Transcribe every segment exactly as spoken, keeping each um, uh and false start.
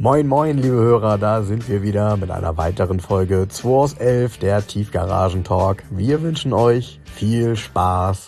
Moin moin, liebe Hörer, da sind wir wieder mit einer weiteren Folge zwei aus elf, der Tiefgaragen-Talk. Wir wünschen euch viel Spaß.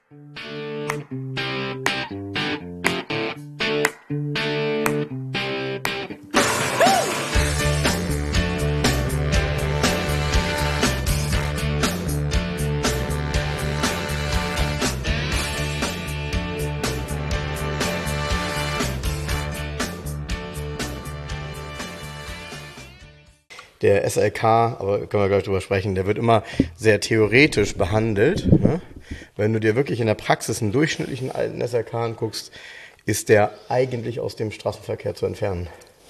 Der S L K, aber können wir gleich drüber sprechen, der wird immer sehr theoretisch behandelt. Ne? Wenn du dir wirklich in der Praxis einen durchschnittlichen alten S L K anguckst, ist der eigentlich aus dem Straßenverkehr zu entfernen.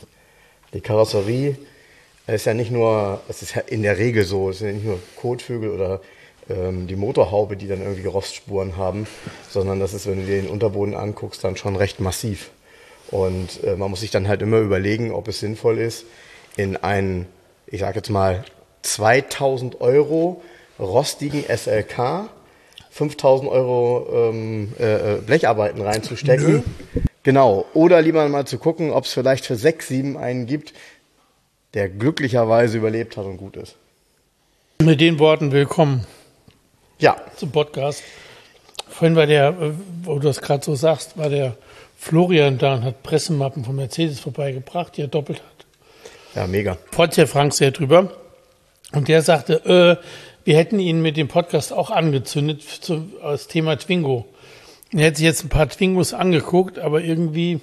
Die Karosserie ist ja nicht nur, es ist ja in der Regel so, es sind ja nicht nur Kotflügel oder ähm, die Motorhaube, die dann irgendwie Rostspuren haben, sondern das ist, wenn du dir den Unterboden anguckst, dann schon recht massiv. Und äh, man muss sich dann halt immer überlegen, ob es sinnvoll ist, in einen, ich sage jetzt mal, zweitausend Euro rostigen S L K, fünftausend Euro ähm, äh, Blecharbeiten reinzustecken. Nö. Genau. Oder lieber mal zu gucken, ob es vielleicht für sechs, sieben einen gibt, der glücklicherweise überlebt hat und gut ist. Mit den Worten willkommen. Ja. Zum Podcast. Vorhin war der, wo du das gerade so sagst, war der Florian da und hat Pressemappen von Mercedes vorbeigebracht, die er doppelt hat. Ja, mega. Freut sich der Frank sehr drüber. Und der sagte, äh, wir hätten ihn mit dem Podcast auch angezündet für das Thema Twingo. Er hätte sich jetzt ein paar Twingos angeguckt, aber irgendwie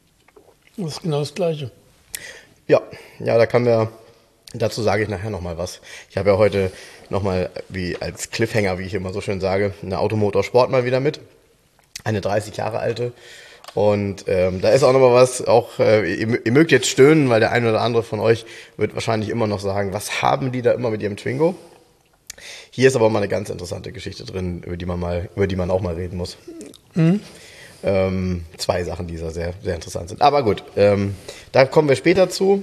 ist es genau das Gleiche. Ja, ja, da kann wir, dazu sage ich nachher nochmal was. Ich habe ja heute nochmal, wie als Cliffhanger, wie ich immer so schön sage, eine Automotorsport mal wieder mit. Eine dreißig Jahre alte. Und ähm, da ist auch nochmal was, auch äh, ihr, ihr mögt jetzt stöhnen, weil der eine oder andere von euch wird wahrscheinlich immer noch sagen, was haben die da immer mit ihrem Twingo? Hier ist aber mal eine ganz interessante Geschichte drin, über die man mal, über die man auch mal reden muss. Mhm. Ähm, zwei Sachen, die da sehr, sehr interessant sind. Aber gut, ähm, da kommen wir später zu.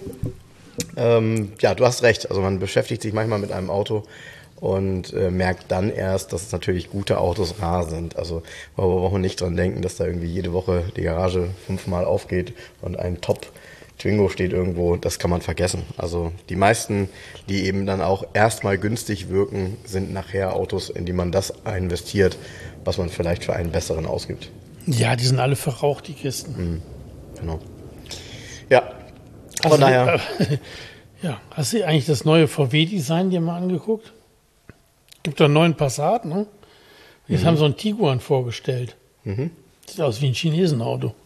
Ähm, ja, du hast recht. Also man beschäftigt sich manchmal mit einem Auto und äh, merkt dann erst, dass es natürlich gute Autos rar sind. Also wir brauchen nicht dran denken, dass da irgendwie jede Woche die Garage fünfmal aufgeht und ein Top-Twingo steht irgendwo. Das kann man vergessen. Also die meisten, die eben dann auch erstmal günstig wirken, sind nachher Autos, in die man das investiert, was man vielleicht für einen besseren ausgibt. Ja, die sind alle verraucht, die Kisten. Mhm, genau. Ja, von also, daher... Äh, ja, hast du eigentlich das neue V W-Design dir mal angeguckt? Gibt doch einen neuen Passat, ne? Jetzt mhm. haben so einen Tiguan vorgestellt. Mhm. Sieht aus wie ein Chinesenauto.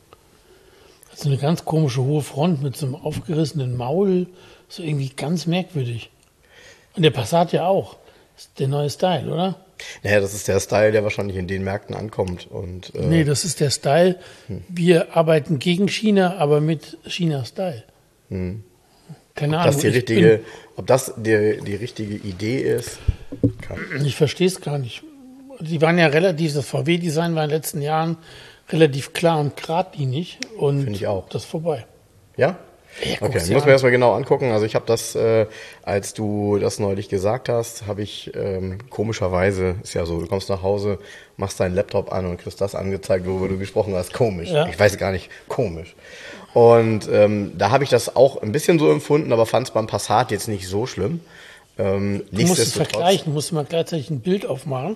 Hat so eine ganz komische hohe Front mit so einem aufgerissenen Maul. So irgendwie ganz merkwürdig. Und der Passat ja auch. Das ist der neue Style, oder? Naja, das ist der Style, der wahrscheinlich in den Märkten ankommt. Und, äh nee, das ist der Style. Hm. Wir arbeiten gegen China, aber mit China-Style. Hm. Keine ob Ahnung. Das die richtige, ob das die, die richtige Idee ist? Kann. Ich verstehe es gar nicht. Die waren ja relativ, das V W-Design war in den letzten Jahren relativ klar und geradlinig. Und finde ich auch. Das ist vorbei. Ja? Ja, okay, muss mir erstmal genau angucken. Also ich habe das, äh, als du das neulich gesagt hast, habe ich ähm, komischerweise, ist ja so, du kommst nach Hause, machst deinen Laptop an und kriegst das angezeigt, worüber du gesprochen hast. Komisch. Ja. Ich weiß gar nicht, komisch. Und ähm, da habe ich das auch ein bisschen so empfunden, aber fand es beim Passat jetzt nicht so schlimm. Ähm, du musst es vergleichen, du musst mal gleichzeitig ein Bild aufmachen.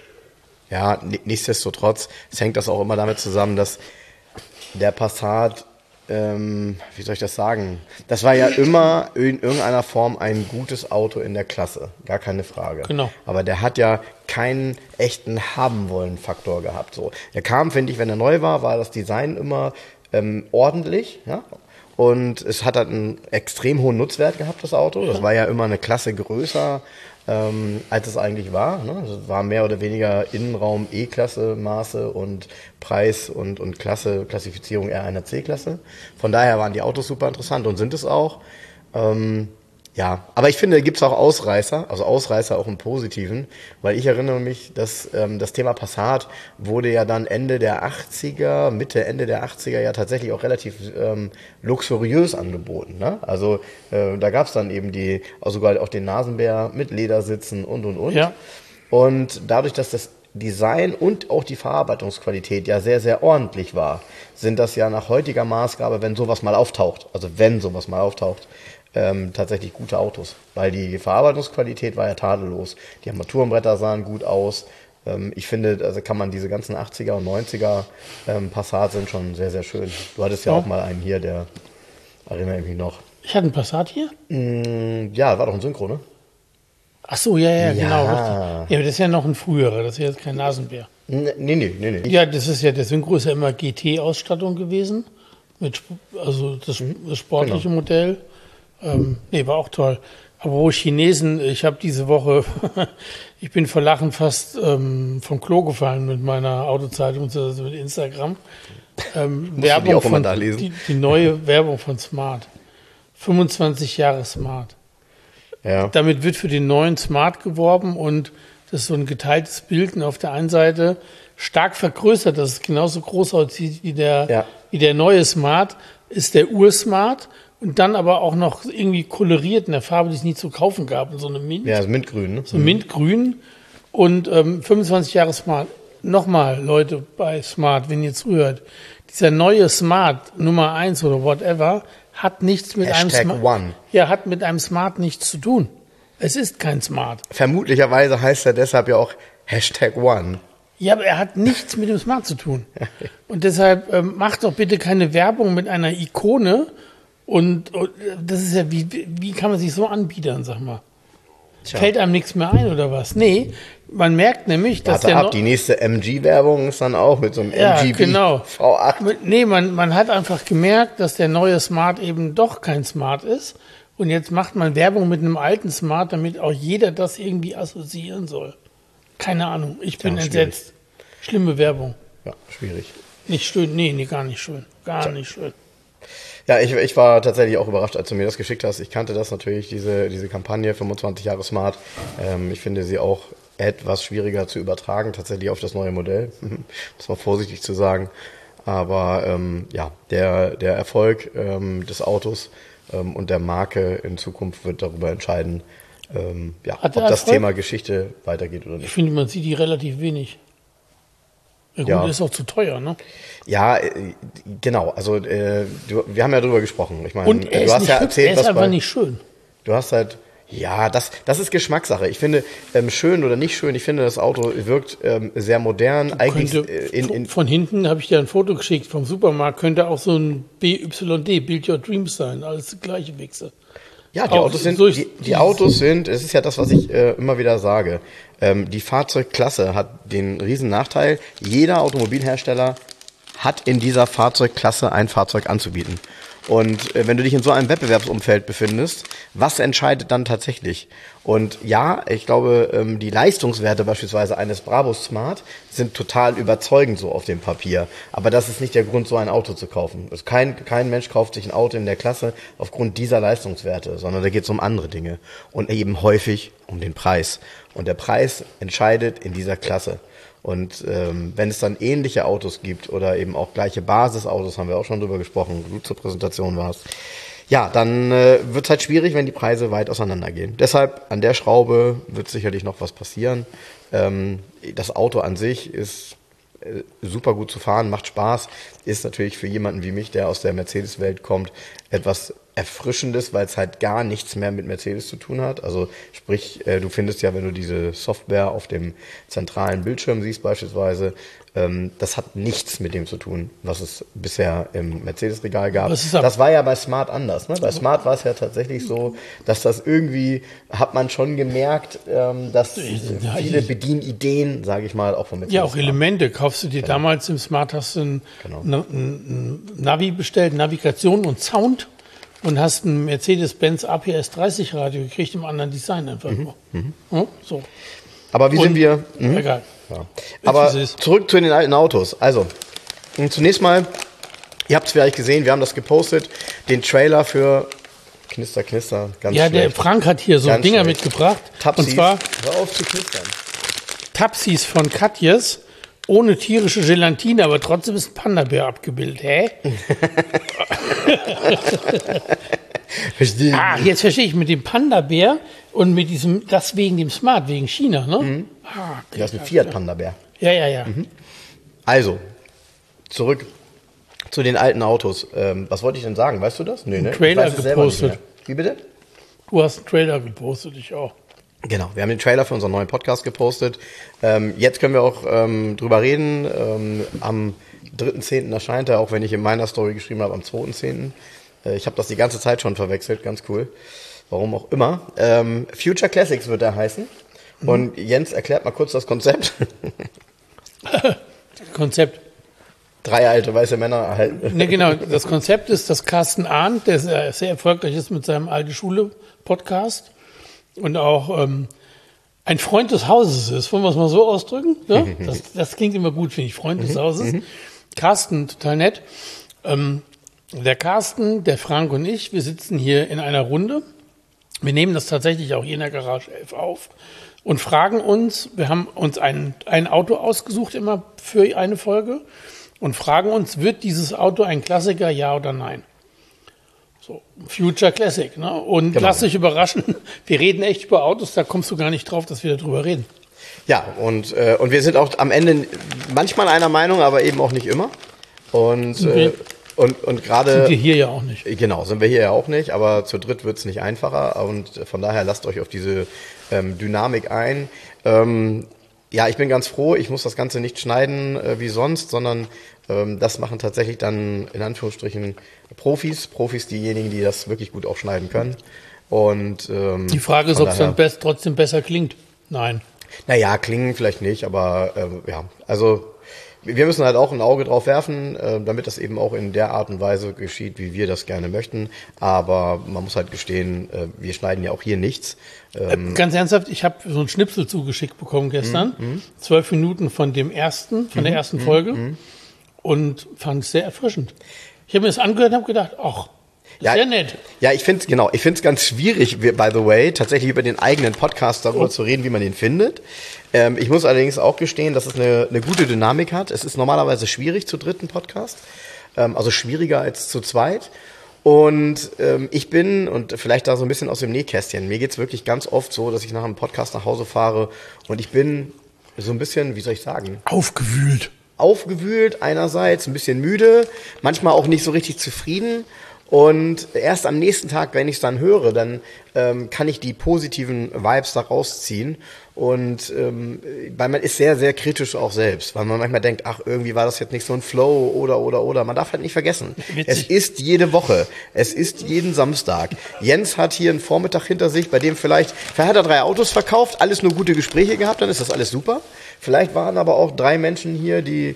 Ja, nichtsdestotrotz, es hängt das auch immer damit zusammen, dass der Passat, ähm, wie soll ich das sagen, das war ja immer in irgendeiner Form ein gutes Auto in der Klasse, gar keine Frage. Genau. Aber der hat ja keinen echten Haben-wollen-Faktor gehabt. So, der kam, finde ich, wenn er neu war, war das Design immer ähm, ordentlich, ja. Und es hat halt einen extrem hohen Nutzwert gehabt, das Auto. Das war ja immer eine Klasse größer, ähm, als es eigentlich war. Ne? Es war mehr oder weniger Innenraum E-Klasse, Maße und Preis und, und Klasse, Klassifizierung eher einer C-Klasse. Von daher waren die Autos super interessant und sind es auch. Ähm, ja, aber ich finde, da gibt es auch Ausreißer, also Ausreißer auch im Positiven, weil ich erinnere mich, dass ähm, das Thema Passat wurde ja dann Ende der achtziger, Mitte, Ende der achtziger ja tatsächlich auch relativ ähm, luxuriös angeboten. Ne? Also äh, da gab es dann eben die, also sogar auch den Nasenbär mit Ledersitzen und und und. Ja. Und dadurch, dass das Design und auch die Verarbeitungsqualität ja sehr, sehr ordentlich war, sind das ja nach heutiger Maßgabe, wenn sowas mal auftaucht, also wenn sowas mal auftaucht, ähm, tatsächlich gute Autos. Weil die Verarbeitungsqualität war ja tadellos. Die Armaturenbretter sahen gut aus. Ähm, ich finde, also kann man diese ganzen achtziger und neunziger ähm, Passat sind schon sehr, sehr schön. Du hattest ja, ja auch mal einen hier, der erinnere ich mich noch. Ich hatte einen Passat hier? Mm, ja, war doch ein Synchro, ne? Ach so, ja, ja, Ja. genau. Richtig. Ja, aber das ist ja noch ein früherer, das ist ja jetzt kein Nasenbär. Nee, nee, nee, nee. Ja, das ist ja, der Synchro ist ja immer G T-Ausstattung gewesen. Mit, also das, das sportliche genau. Modell. Ähm, nee, war auch toll. Aber wo Chinesen, ich habe diese Woche, ich bin vor Lachen fast ähm, vom Klo gefallen mit meiner Autozeitung, also mit Instagram. Ähm, Werbung die auch von, immer da lesen. Die, die neue Werbung von Smart. fünfundzwanzig Jahre Smart. Ja. Damit wird für den neuen Smart geworben und das ist so ein geteiltes Bild und auf der einen Seite stark vergrößert, dass es genauso groß aussieht wie der, ja. wie der neue Smart, ist der Ur-Smart und dann aber auch noch irgendwie koloriert in der Farbe, die es nie zu kaufen gab, in so einem Mint. Ja, so Mintgrün. Ne? So Mintgrün und ähm, fünfundzwanzig Jahre Smart. Nochmal, Leute, bei Smart, wenn ihr zuhört, dieser neue Smart Nummer eins oder whatever hat nichts mit Hashtag einem Smart. One. Ja, hat mit einem Smart nichts zu tun. Es ist kein Smart. Vermutlicherweise heißt er deshalb ja auch Hashtag One. Ja, aber er hat nichts mit dem Smart zu tun. Und deshalb ähm, macht doch bitte keine Werbung mit einer Ikone. Und, und das ist ja, wie, wie kann man sich so anbiedern, sag mal? Tja. Fällt einem nichts mehr ein oder was? Nee, man merkt nämlich, dass Warte der ab, no- die nächste M G-Werbung ist dann auch mit so einem ja, M G B genau. V acht. Nee, man, man hat einfach gemerkt, dass der neue Smart eben doch kein Smart ist. Und jetzt macht man Werbung mit einem alten Smart, damit auch jeder das irgendwie assoziieren soll. Keine Ahnung, ich bin Ja, entsetzt. Schlimme Werbung. Ja, schwierig. Nicht schön, nee, nee, gar nicht schön. Gar Tja. nicht schön. Ja, ich, ich war tatsächlich auch überrascht, als du mir das geschickt hast. Ich kannte das natürlich, diese, diese Kampagne, fünfundzwanzig Jahre Smart. Ähm, ich finde sie auch etwas schwieriger zu übertragen, tatsächlich auf das neue Modell. Muss man vorsichtig zu sagen. Aber ähm, ja, der, der Erfolg ähm, des Autos ähm, und der Marke in Zukunft wird darüber entscheiden, ähm, ja, ob das Erfolg? Thema Geschichte weitergeht oder nicht. Ich finde, man sieht die relativ wenig. Ja, gut, Ja. ist auch zu teuer, ne? Ja, äh, genau. Also äh, du, wir haben ja drüber gesprochen. Ich meine, Und er du ist, hast nicht ja hübsch, erzählt, er ist was einfach bei, nicht schön. du hast halt, ja, das, das ist Geschmackssache. Ich finde, ähm, schön oder nicht schön, ich finde, das Auto wirkt ähm, sehr modern. Eigentlich Könnte, äh, in, in, von hinten habe ich dir ein Foto geschickt vom Supermarkt, könnte auch so ein B Y D, Build Your Dreams sein. Alles die gleiche Wichse. ja, die auch Autos sind, durch die, die dieses- Autos sind, es ist ja das, was ich äh, immer wieder sage. Ähm, die Fahrzeugklasse hat den riesen Nachteil. Jeder Automobilhersteller hat in dieser Fahrzeugklasse ein Fahrzeug anzubieten. Und äh, wenn du dich in so einem Wettbewerbsumfeld befindest, was entscheidet dann tatsächlich? Und ja, ich glaube, ähm, die Leistungswerte beispielsweise eines Brabus Smart sind total überzeugend so auf dem Papier. Aber das ist nicht der Grund, so ein Auto zu kaufen. Also kein, kein Mensch kauft sich ein Auto in der Klasse aufgrund dieser Leistungswerte, sondern da geht es um andere Dinge. Und eben häufig um den Preis. Und der Preis entscheidet in dieser Klasse. Und ähm, wenn es dann ähnliche Autos gibt oder eben auch gleiche Basisautos, haben wir auch schon drüber gesprochen, wo du zur Präsentation warst, ja, dann äh, wird es halt schwierig, wenn die Preise weit auseinandergehen. Deshalb an der Schraube wird sicherlich noch was passieren. Ähm, das Auto an sich ist äh, super gut zu fahren, macht Spaß, ist natürlich für jemanden wie mich, der aus der Mercedes-Welt kommt, etwas Erfrischendes, weil es halt gar nichts mehr mit Mercedes zu tun hat. Also sprich, äh, du findest ja, wenn du diese Software auf dem zentralen Bildschirm siehst beispielsweise, ähm, das hat nichts mit dem zu tun, was es bisher im Mercedes-Regal gab. Was ist ab- Das war ja bei Smart anders. Ne? Bei Smart war es ja tatsächlich so, dass das irgendwie, hat man schon gemerkt, ähm, dass Ja, viele ich- Bedienideen, sage ich mal, auch von Mercedes Ja, auch kamen. Elemente. Kaufst du dir damals im Smart, hast du ein, Genau. ein, ein Navi bestellt, Navigation und Sound und hast ein Mercedes-Benz A P S dreißig Radio gekriegt im anderen Design einfach nur. Ja, so. Aber wie Und- sind wir? Mhm. Egal. Ja. Aber wie es ist. zurück zu den alten Autos. Also, mh, zunächst mal, ihr habt es vielleicht gesehen, wir haben das gepostet, den Trailer für Knister, Knister, ganz Ja, der schlecht. Frank hat hier so Ganz Dinger schlecht. mitgebracht. Tapsis. Und zwar Hör auf zu knistern. Tapsis von Katjes ohne tierische Gelatine, aber trotzdem ist ein Panda-Bär abgebildet. Hä? Verstehe. Ah, jetzt verstehe ich mit dem Panda-Bär und mit diesem, das wegen dem Smart, wegen China, ne? Ah, okay. Das ist ein Fiat Panda Bär. Ja, ja, ja. Mhm. Also, zurück zu den alten Autos. Ähm, was wollte ich denn sagen? Weißt du das? Nee, ne? Trailer ich weiß es selber nicht gepostet. mehr. Wie bitte? Du hast einen Trailer gepostet, ich auch. Genau, wir haben den Trailer für unseren neuen Podcast gepostet. Ähm, jetzt können wir auch ähm, drüber reden. Ähm, am dritten zehnten erscheint er, auch wenn ich in meiner Story geschrieben habe, am zweiten zehnten Äh, ich habe das die ganze Zeit schon verwechselt, ganz cool. Warum auch immer. Ähm, Future Classics wird er heißen. Mhm. Und Jens erklärt mal kurz das Konzept. Konzept. Drei alte weiße Männer erhalten. Ne, genau, das Konzept ist, dass Carsten Arndt, der sehr, sehr erfolgreich ist mit seinem Alte Schule Podcast und auch ähm, ein Freund des Hauses ist, wollen wir es mal so ausdrücken? Ne? Das, das klingt immer gut, finde ich, Freund des Hauses. Carsten, total nett. Ähm, der Carsten, der Frank und ich, wir sitzen hier in einer Runde. Wir nehmen das tatsächlich auch hier in der Garage elf auf und fragen uns, wir haben uns ein, ein Auto ausgesucht immer für eine Folge und fragen uns, wird dieses Auto ein Klassiker, ja oder nein? So, Future Classic, ne? Und genau. Lass dich überraschen, wir reden echt über Autos, da kommst du gar nicht drauf, dass wir darüber reden. Ja, und, äh, und wir sind auch am Ende manchmal einer Meinung, aber eben auch nicht immer. Und, okay. äh, und, und gerade. Sind wir hier ja auch nicht. Genau, sind wir hier ja auch nicht, aber zu dritt wird's nicht einfacher. Und von daher lasst euch auf diese ähm, Dynamik ein. Ähm, ja, ich bin ganz froh, ich muss das Ganze nicht schneiden äh, wie sonst, sondern ähm, das machen tatsächlich dann in Anführungsstrichen Profis. Profis, diejenigen, die das wirklich gut auch schneiden können. Und ähm, die Frage ist, ob es dann best, trotzdem besser klingt. Nein. Naja, klingen vielleicht nicht, aber äh, ja, also wir müssen halt auch ein Auge drauf werfen, äh, damit das eben auch in der Art und Weise geschieht, wie wir das gerne möchten. Aber man muss halt gestehen, äh, wir schneiden ja auch hier nichts. Ähm, Ganz ernsthaft, ich habe so einen Schnipsel zugeschickt bekommen gestern. Mm, Zwölf Minuten von dem ersten, von mm, der ersten mm, Folge mm. und fand es sehr erfrischend. Ich habe mir das angehört und habe gedacht, ach, ja, sehr nett. Ja, ich finde genau, ich finde es ganz schwierig, by the way, tatsächlich über den eigenen Podcast darüber oh. zu reden, wie man den findet. Ähm, ich muss allerdings auch gestehen, dass es eine, eine gute Dynamik hat. Es ist normalerweise schwierig zu dritten Podcast, ähm, also schwieriger als zu zweit. Und ähm, ich bin, und vielleicht da so ein bisschen aus dem Nähkästchen, mir geht's wirklich ganz oft so, dass ich nach einem Podcast nach Hause fahre und ich bin so ein bisschen, wie soll ich sagen? Aufgewühlt. Aufgewühlt einerseits, ein bisschen müde, manchmal auch nicht so richtig zufrieden. Und erst am nächsten Tag, wenn ich es dann höre, dann ähm, kann ich die positiven Vibes da rausziehen. Und ähm, weil man ist sehr, sehr kritisch auch selbst, weil man manchmal denkt, ach, irgendwie war das jetzt nicht so ein Flow oder, oder, oder. Man darf halt nicht vergessen, witzig. Es ist jede Woche, es ist jeden Samstag. Jens hat hier einen Vormittag hinter sich, bei dem vielleicht, vielleicht hat er drei Autos verkauft, alles nur gute Gespräche gehabt, dann ist das alles super. Vielleicht waren aber auch drei Menschen hier, die,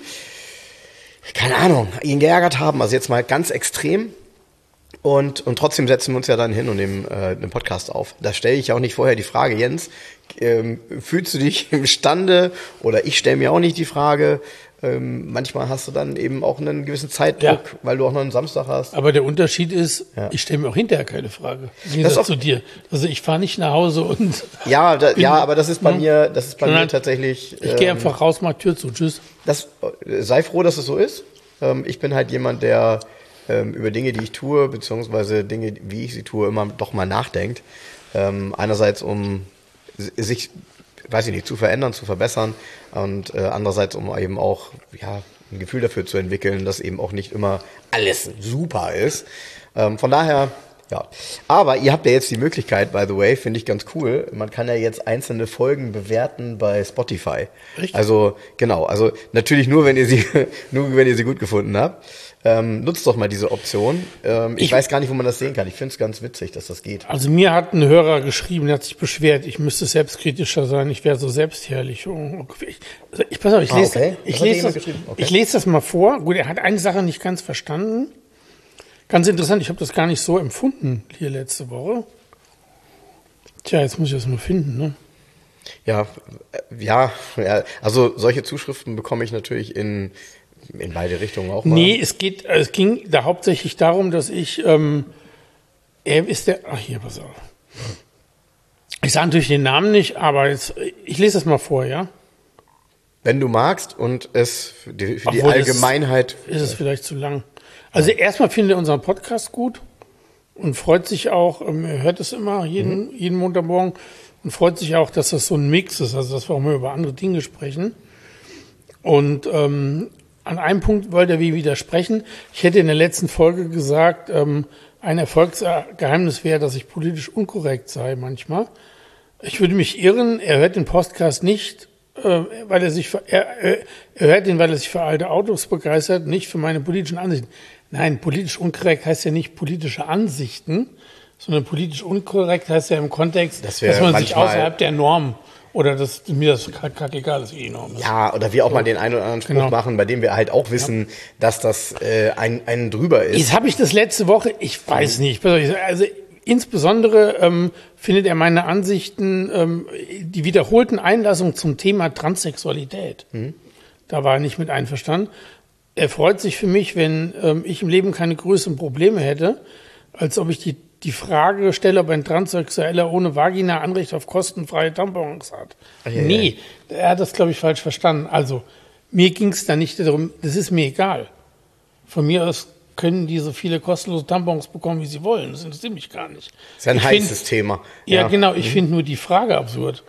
keine Ahnung, ihn geärgert haben, also jetzt mal ganz extrem. Und, und trotzdem setzen wir uns ja dann hin und nehmen äh, einen Podcast auf. Da stelle ich auch nicht vorher die Frage, Jens, ähm, fühlst du dich imstande, oder ich stelle mir auch nicht die Frage, ähm, manchmal hast du dann eben auch einen gewissen Zeitdruck, ja. weil du auch noch einen Samstag hast. Aber der Unterschied ist, ja. ich stelle mir auch hinterher keine Frage. Wie gesagt, zu dir. Also ich fahre nicht nach Hause und... Ja, da, ja, aber das ist bei mir, das ist bei mir tatsächlich... Ich ähm, gehe einfach raus, mach Tür zu, tschüss. Das, sei froh, dass es so ist. Ähm, ich bin halt jemand, der... über Dinge, die ich tue, beziehungsweise Dinge, wie ich sie tue, immer doch mal nachdenkt. Ähm, einerseits, um sich, weiß ich nicht, zu verändern, zu verbessern und äh, andererseits, um eben auch ja, ein Gefühl dafür zu entwickeln, dass eben auch nicht immer alles super ist. Ähm, von daher, ja. Aber ihr habt ja jetzt die Möglichkeit, by the way, finde ich ganz cool, man kann ja jetzt einzelne Folgen bewerten bei Spotify. Richtig? Also, genau, also natürlich nur, wenn ihr sie, nur wenn ihr sie gut gefunden habt. Ähm, nutzt doch mal diese Option. Ähm, ich, ich weiß gar nicht, wo man das sehen kann. Ich finde es ganz witzig, dass das geht. Also mir hat ein Hörer geschrieben, der hat sich beschwert, ich müsste selbstkritischer sein, ich wäre so selbstherrlich. Ich, also ich, pass auf, ich, lese, ah, okay. ich, lese das, okay. ich lese das mal vor. Gut, er hat eine Sache nicht ganz verstanden. Ganz interessant, ich habe das gar nicht so empfunden hier letzte Woche. Tja, jetzt muss ich das mal finden, ne? Ja, ja, ja, also solche Zuschriften bekomme ich natürlich in In beide Richtungen auch mal? Nee, es geht, es ging da hauptsächlich darum, dass ich, ähm, er ist der, ach hier, pass auf. Ich sage natürlich den Namen nicht, aber jetzt, ich lese das mal vor, ja? Wenn du magst und es für die, für die Allgemeinheit... Ist, ist es vielleicht zu lang. Also ja. Erstmal findet er unseren Podcast gut und freut sich auch, er hört es immer jeden, mhm. jeden Montagmorgen und freut sich auch, dass das so ein Mix ist, also dass wir auch mal über andere Dinge sprechen. Und ähm, an einem Punkt wollte er wie widersprechen. Ich hätte in der letzten Folge gesagt, ähm, ein Erfolgsgeheimnis wäre, dass ich politisch unkorrekt sei manchmal. Ich würde mich irren, er hört den Podcast nicht, äh, weil er sich für, er, er hört ihn, weil er sich für alte Autos begeistert, nicht für meine politischen Ansichten. Nein, politisch unkorrekt heißt ja nicht politische Ansichten, sondern politisch unkorrekt heißt ja im Kontext, das dass man sich außerhalb der Norm oder dass mir das gerade egal ist, wie die Norm ist. Ja, oder wir auch so. mal den einen oder anderen Spruch genau. machen, bei dem wir halt auch wissen, ja. dass das äh, ein, ein drüber ist. Jetzt habe ich das letzte Woche, ich weiß nicht, also insbesondere ähm, findet er meine Ansichten, ähm, die wiederholten Einlassungen zum Thema Transsexualität. Mhm. Da war er nicht mit einverstanden. Er freut sich für mich, wenn ähm, ich im Leben keine größeren Probleme hätte, als ob ich die die Frage stelle, ob ein Transsexueller ohne Vagina Anrecht auf kostenfreie Tampons hat. Ach, ja, nee, ja. Er hat das, glaube ich, falsch verstanden. Also, mir ging es da nicht darum, das ist mir egal. Von mir aus können die so viele kostenlose Tampons bekommen, wie sie wollen. Das interessiert mich gar nicht. Das ist ein ich heißes find, Thema. Ja, ja. genau. Ich mhm. finde nur die Frage absurd.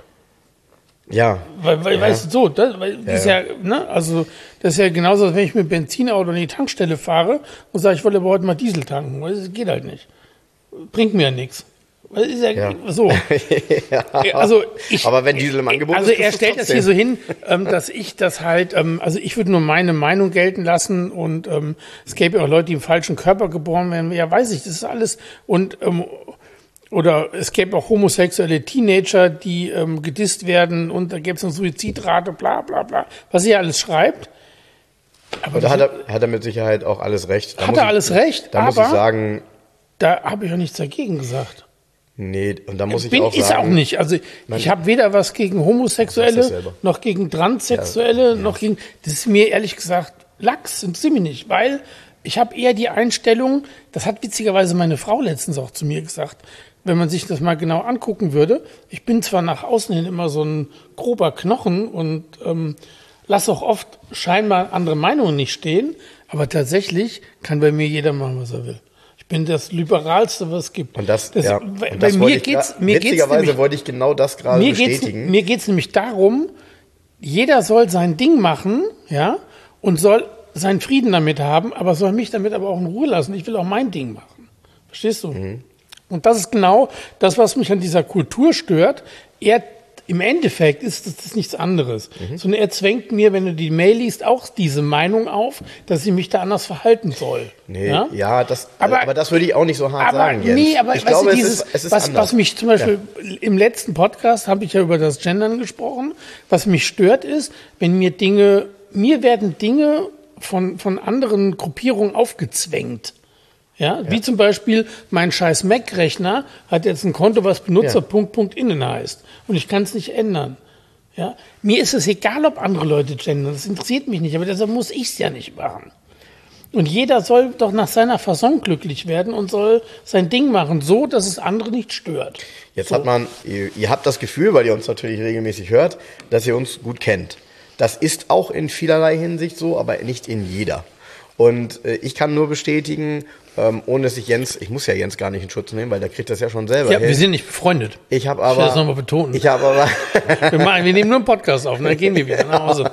Ja. Weil, weil ja. weißt du, so, das, weil, ja, das ist ja, ja, ne, also, das ist ja genauso, als wenn ich mit Benzinauto an die Tankstelle fahre und sage, ich wollte aber heute mal Diesel tanken. Das geht halt nicht. Bringt mir ja nichts. Ist ja, ja. So. ja. Also ich, aber wenn Diesel im Angebot also ist. Also er stellt das hier so hin, ähm, dass ich das halt, ähm, also ich würde nur meine Meinung gelten lassen und ähm, es gäbe ja auch Leute, die im falschen Körper geboren werden. Ja, weiß ich, das ist alles. Und ähm, oder es gäbe auch homosexuelle Teenager, die ähm, gedisst werden und da gäbe es eine Suizidrate, bla bla bla, was er alles schreibt. Aber da hat er, hat er mit Sicherheit auch alles recht. Da hat er alles ich, recht, da aber muss ich sagen, da habe ich auch nichts dagegen gesagt. Nee, und da muss ich Bin, auch sagen... Ist auch nicht. Also ich habe weder was gegen Homosexuelle, noch gegen Transsexuelle, ja, ja. noch gegen... Das ist mir ehrlich gesagt Lachs, interessiert mich nicht, weil ich habe eher die Einstellung, das hat witzigerweise meine Frau letztens auch zu mir gesagt, wenn man sich das mal genau angucken würde, ich bin zwar nach außen hin immer so ein grober Knochen und ähm, lasse auch oft scheinbar andere Meinungen nicht stehen, aber tatsächlich kann bei mir jeder machen, was er will. Ich bin das Liberalste, was es gibt. Und das, das, ja. Bei, und das bei mir ich geht's, grad, mir witzigerweise geht's nämlich, wollte ich genau das gerade mir bestätigen. Geht's, mir geht es nämlich darum, jeder soll sein Ding machen, ja, und soll seinen Frieden damit haben, aber soll mich damit aber auch in Ruhe lassen. Ich will auch mein Ding machen. Verstehst du? Mhm. Und das ist genau das, was mich an dieser Kultur stört. Er Im Endeffekt ist das, das nichts anderes. Mhm. Sondern er zwängt mir, wenn du die Mail liest, auch diese Meinung auf, dass ich mich da anders verhalten soll. Nee, ja, ja das, aber, aber das würde ich auch nicht so hart aber, sagen, Jens. Nee, aber ich glaube, du, es, dieses, ist, es ist was, anders. was mich zum Beispiel ja. im letzten Podcast habe ich ja über das Gendern gesprochen. Was mich stört ist, wenn mir Dinge, mir werden Dinge von, von anderen Gruppierungen aufgezwängt. Ja, ja, wie zum Beispiel mein scheiß Mac-Rechner hat jetzt ein Konto, was Benutzer ja. Punkt, Punkt, innen heißt. Und ich kann es nicht ändern. Ja, mir ist es egal, ob andere Leute gendern. Das interessiert mich nicht. Aber deshalb muss ich es ja nicht machen. Und jeder soll doch nach seiner Fasson glücklich werden und soll sein Ding machen, so, dass es andere nicht stört. Jetzt so. hat man, ihr, ihr habt das Gefühl, weil ihr uns natürlich regelmäßig hört, dass ihr uns gut kennt. Das ist auch in vielerlei Hinsicht so, aber nicht in jeder. Und äh, ich kann nur bestätigen, ähm, ohne dass ich Jens, ich muss ja Jens gar nicht in Schutz nehmen, weil der kriegt das ja schon selber Ja, hin. Wir sind nicht befreundet. Ich habe aber... Ich will das nochmal betonen. Ich habe aber... wir, machen, wir nehmen nur einen Podcast auf und dann gehen wir wieder nach Hause.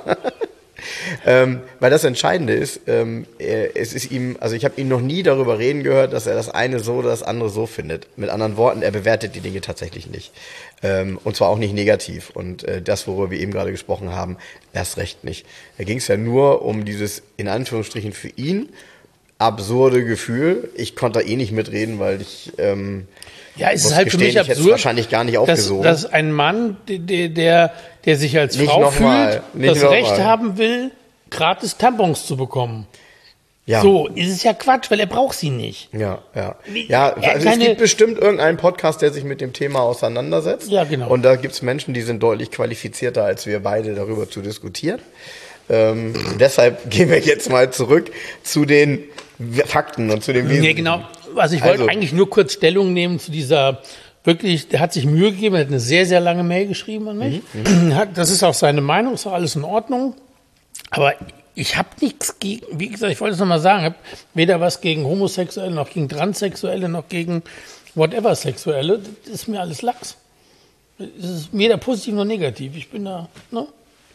ähm, weil das Entscheidende ist, ähm, es ist ihm, also ich habe ihn noch nie darüber reden gehört, dass er das eine so oder das andere so findet. Mit anderen Worten, er bewertet die Dinge tatsächlich nicht. Ähm, und zwar auch nicht negativ. Und äh, das, worüber wir eben gerade gesprochen haben, erst recht nicht. Da ging es ja nur um dieses, in Anführungsstrichen für ihn, absurde Gefühl. Ich konnte da eh nicht mitreden, weil ich... Ähm, Ja, es ist halt für mich absurd, wahrscheinlich gar nicht aufgesogen. Dass, dass ein Mann, der, der, der sich als nicht Frau fühlt, fühlt, das Recht mal. haben will, gratis Tampons zu bekommen. Ja. So, ist es ja Quatsch, weil er braucht sie nicht. Ja, ja. Ja, also es gibt bestimmt irgendeinen Podcast, der sich mit dem Thema auseinandersetzt. Ja, genau. Und da gibt es Menschen, die sind deutlich qualifizierter, als wir beide darüber zu diskutieren. Ähm, deshalb gehen wir jetzt mal zurück zu den Fakten und zu den Wesentlichen. Ja, genau. Also ich wollte also, eigentlich nur kurz Stellung nehmen zu dieser, wirklich, der hat sich Mühe gegeben, er hat eine sehr, sehr lange Mail geschrieben an mich. Mhm. Das ist auch seine Meinung, ist auch alles in Ordnung. Aber ich habe nichts gegen, wie gesagt, ich wollte es nochmal sagen, ich habe weder was gegen Homosexuelle, noch gegen Transsexuelle, noch gegen whatever Sexuelle. Das ist mir alles Lachs. Das ist weder positiv noch negativ. Ich bin da, ne?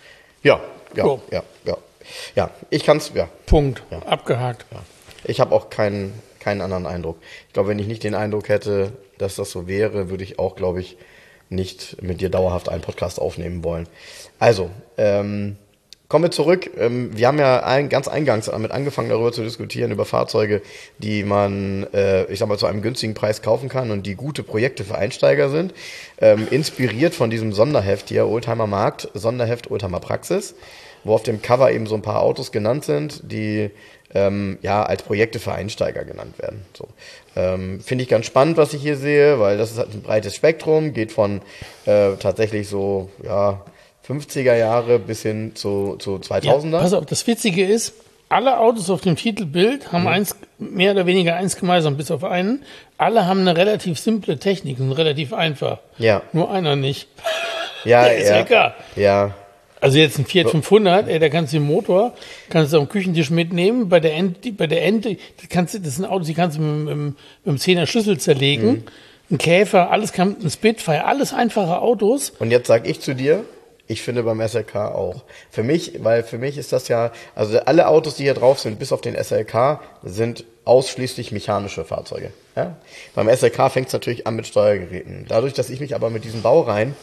Ja, ja, So. ja, ja. Ja, ich kann es, ja. Punkt. Ja. Abgehakt. Ja. Ich habe auch keinen, keinen anderen Eindruck. Ich glaube, wenn ich nicht den Eindruck hätte, dass das so wäre, würde ich auch, glaube ich, nicht mit dir dauerhaft einen Podcast aufnehmen wollen. Also, ähm, kommen wir zurück. Ähm, wir haben ja ein, ganz eingangs damit angefangen, darüber zu diskutieren, über Fahrzeuge, die man, äh, ich sag mal, zu einem günstigen Preis kaufen kann und die gute Projekte für Einsteiger sind. Ähm, inspiriert von diesem Sonderheft hier, Oldtimer Markt, Sonderheft Oldtimer Praxis, wo auf dem Cover eben so ein paar Autos genannt sind, die ähm, ja als Projekte für Einsteiger genannt werden. So. Ähm, finde ich ganz spannend, was ich hier sehe, weil das ist halt ein breites Spektrum, geht von äh, tatsächlich so, ja, fünfziger Jahre bis hin zu, zu zweitausender. Ja, pass auf, das Witzige ist, alle Autos auf dem Titelbild haben mhm. eins, mehr oder weniger eins gemeinsam, bis auf einen. Alle haben eine relativ simple Technik und relativ einfach. Ja. Nur einer nicht. Ja, Der ist ja. L K. Ja. Also jetzt ein Fiat fünfhundert, ey, da kannst du den Motor, kannst du am Küchentisch mitnehmen, bei der Ente, bei der Ente, die kannst du, das sind Autos, die kannst du mit, mit, mit dem Zehner Schlüssel zerlegen. Mhm. Ein Käfer, alles kann, ein Spitfire, alles einfache Autos. Und jetzt sag ich zu dir, ich finde beim S L K auch. Für mich, weil für mich ist das ja, also alle Autos, die hier drauf sind, bis auf den S L K, sind ausschließlich mechanische Fahrzeuge. Ja? Beim S L K fängt es natürlich an mit Steuergeräten. Dadurch, dass ich mich aber mit diesen Baureihen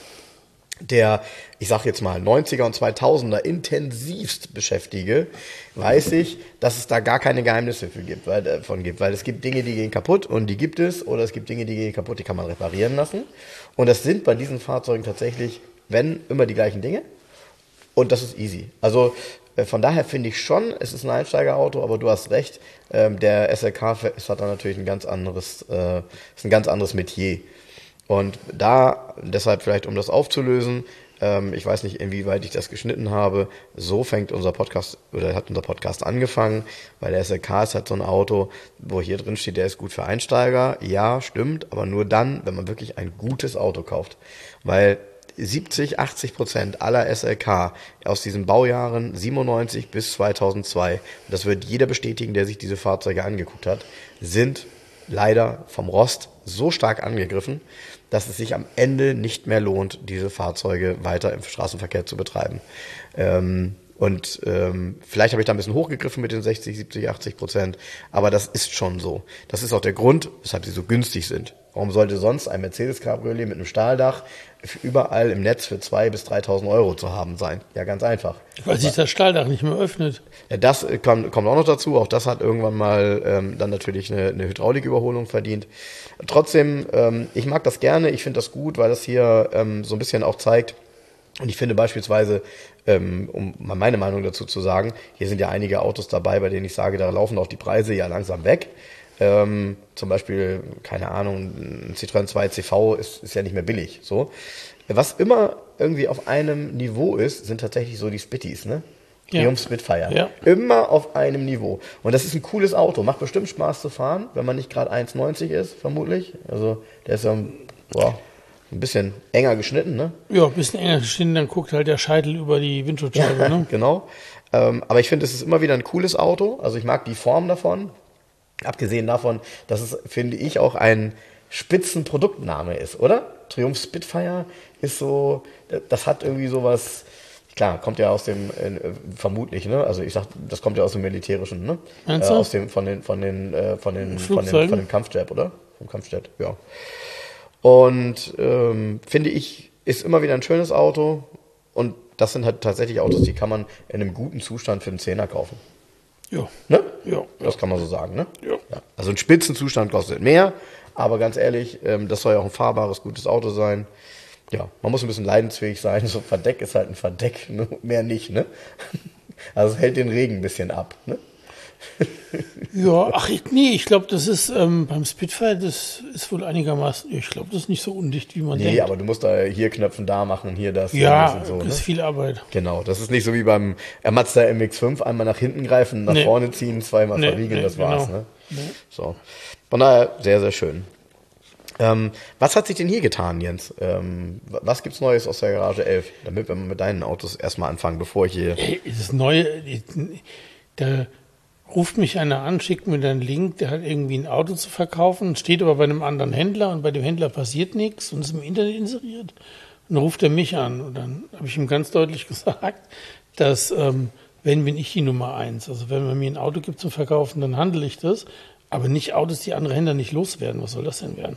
der, ich sag jetzt mal, neunziger und zweitausender intensivst beschäftige, weiß ich, dass es da gar keine Geheimnisse für gibt, weil, davon gibt. Weil es gibt Dinge, die gehen kaputt und die gibt es, oder es gibt Dinge, die gehen kaputt, die kann man reparieren lassen. Und das sind bei diesen Fahrzeugen tatsächlich, wenn, immer die gleichen Dinge. Und das ist easy. Also von daher finde ich schon, es ist ein Einsteigerauto, aber du hast recht, ähm, der S L K ist, hat da natürlich ein ganz anderes, äh, ist ein ganz anderes Metier. Und da, deshalb vielleicht, um das aufzulösen, ähm, ich weiß nicht, inwieweit ich das geschnitten habe, so fängt unser Podcast, oder hat unser Podcast angefangen, weil der S L K ist halt so ein Auto, wo hier drin steht, der ist gut für Einsteiger. Ja, stimmt, aber nur dann, wenn man wirklich ein gutes Auto kauft. Weil siebzig, achtzig Prozent aller S L K aus diesen Baujahren siebenundneunzig bis zweitausendzwei, das wird jeder bestätigen, der sich diese Fahrzeuge angeguckt hat, sind leider vom Rost so stark angegriffen, dass es sich am Ende nicht mehr lohnt, diese Fahrzeuge weiter im Straßenverkehr zu betreiben. Ähm, und ähm, vielleicht habe ich da ein bisschen hochgegriffen mit den sechzig, siebzig, achtzig Prozent, aber das ist schon so. Das ist auch der Grund, weshalb sie so günstig sind. Warum sollte sonst ein Mercedes-Cabriolet mit einem Stahldach überall im Netz für zweitausend bis dreitausend Euro zu haben sein? Ja, ganz einfach. Weil sich das Stahldach nicht mehr öffnet. Ja, das kommt, kommt auch noch dazu. Auch das hat irgendwann mal ähm, dann natürlich eine, eine Hydrauliküberholung verdient. Trotzdem, ähm, ich mag das gerne. Ich finde das gut, weil das hier ähm, so ein bisschen auch zeigt. Und ich finde beispielsweise, ähm, um mal meine Meinung dazu zu sagen, hier sind ja einige Autos dabei, bei denen ich sage, da laufen auch die Preise ja langsam weg. Ähm, zum Beispiel, keine Ahnung, ein Citroën zwei C V ist, ist ja nicht mehr billig. So. Was immer irgendwie auf einem Niveau ist, sind tatsächlich so die Spitties, ne? Triumph ja. Spitfire. Ja. Immer auf einem Niveau. Und das ist ein cooles Auto. Macht bestimmt Spaß zu fahren, wenn man nicht gerade eins neunzig ist, vermutlich. Also der ist ja boah, ein bisschen enger geschnitten, ne? Ja, ein bisschen enger geschnitten, dann guckt halt der Scheitel über die Windschutzscheibe, ne? Genau. Ähm, aber ich finde, es ist immer wieder ein cooles Auto. Also ich mag die Form davon. Abgesehen davon, dass es, finde ich, auch ein Spitzenproduktname ist, oder? Triumph Spitfire ist so, das hat irgendwie sowas, klar, kommt ja aus dem, äh, vermutlich, ne? Also ich sag, das kommt ja aus dem Militärischen, ne? Äh, aus dem, von den, von den, äh, von den, von den, von dem Kampfjet, oder? Vom Kampfjet, ja. Und ähm, finde ich, ist immer wieder ein schönes Auto und das sind halt tatsächlich Autos, die kann man in einem guten Zustand für einen Zehner kaufen. Ja. Ne? Ja. Das kann man so sagen, ne? Ja. Ja. Also ein Spitzenzustand kostet mehr, aber ganz ehrlich, ähm, das soll ja auch ein fahrbares, gutes Auto sein. Ja, man muss ein bisschen leidensfähig sein. So ein Verdeck ist halt ein Verdeck, ne? Mehr nicht, ne? Also es hält den Regen ein bisschen ab, ne? Ja, ach ich, nee, ich glaube, das ist ähm, beim Spitfire, das ist wohl einigermaßen, ich glaube, das ist nicht so undicht, wie man nee, denkt. Nee, aber du musst da hier knöpfen, da machen, hier das. Ja, das, so, das ist ne? viel Arbeit. Genau, das ist nicht so wie beim Mazda M X fünf, einmal nach hinten greifen, nach nee. vorne ziehen, zweimal nee, verriegeln, nee, das war's. Genau. Ne? Nee. So. Von daher sehr, sehr schön. Ähm, was hat sich denn hier getan, Jens? Ähm, was gibt's Neues aus der Garage elf, damit wir mit deinen Autos erstmal anfangen, bevor ich hier... Ey, das Neue, da ruft mich einer an, schickt mir dann einen Link, der hat irgendwie ein Auto zu verkaufen, steht aber bei einem anderen Händler und bei dem Händler passiert nichts und ist im Internet inseriert. Und dann ruft er mich an und dann habe ich ihm ganz deutlich gesagt, dass ähm, wenn bin ich die Nummer eins. Also wenn man mir ein Auto gibt zum Verkaufen, dann handle ich das. Aber nicht Autos, die andere Händler nicht loswerden. Was soll das denn werden?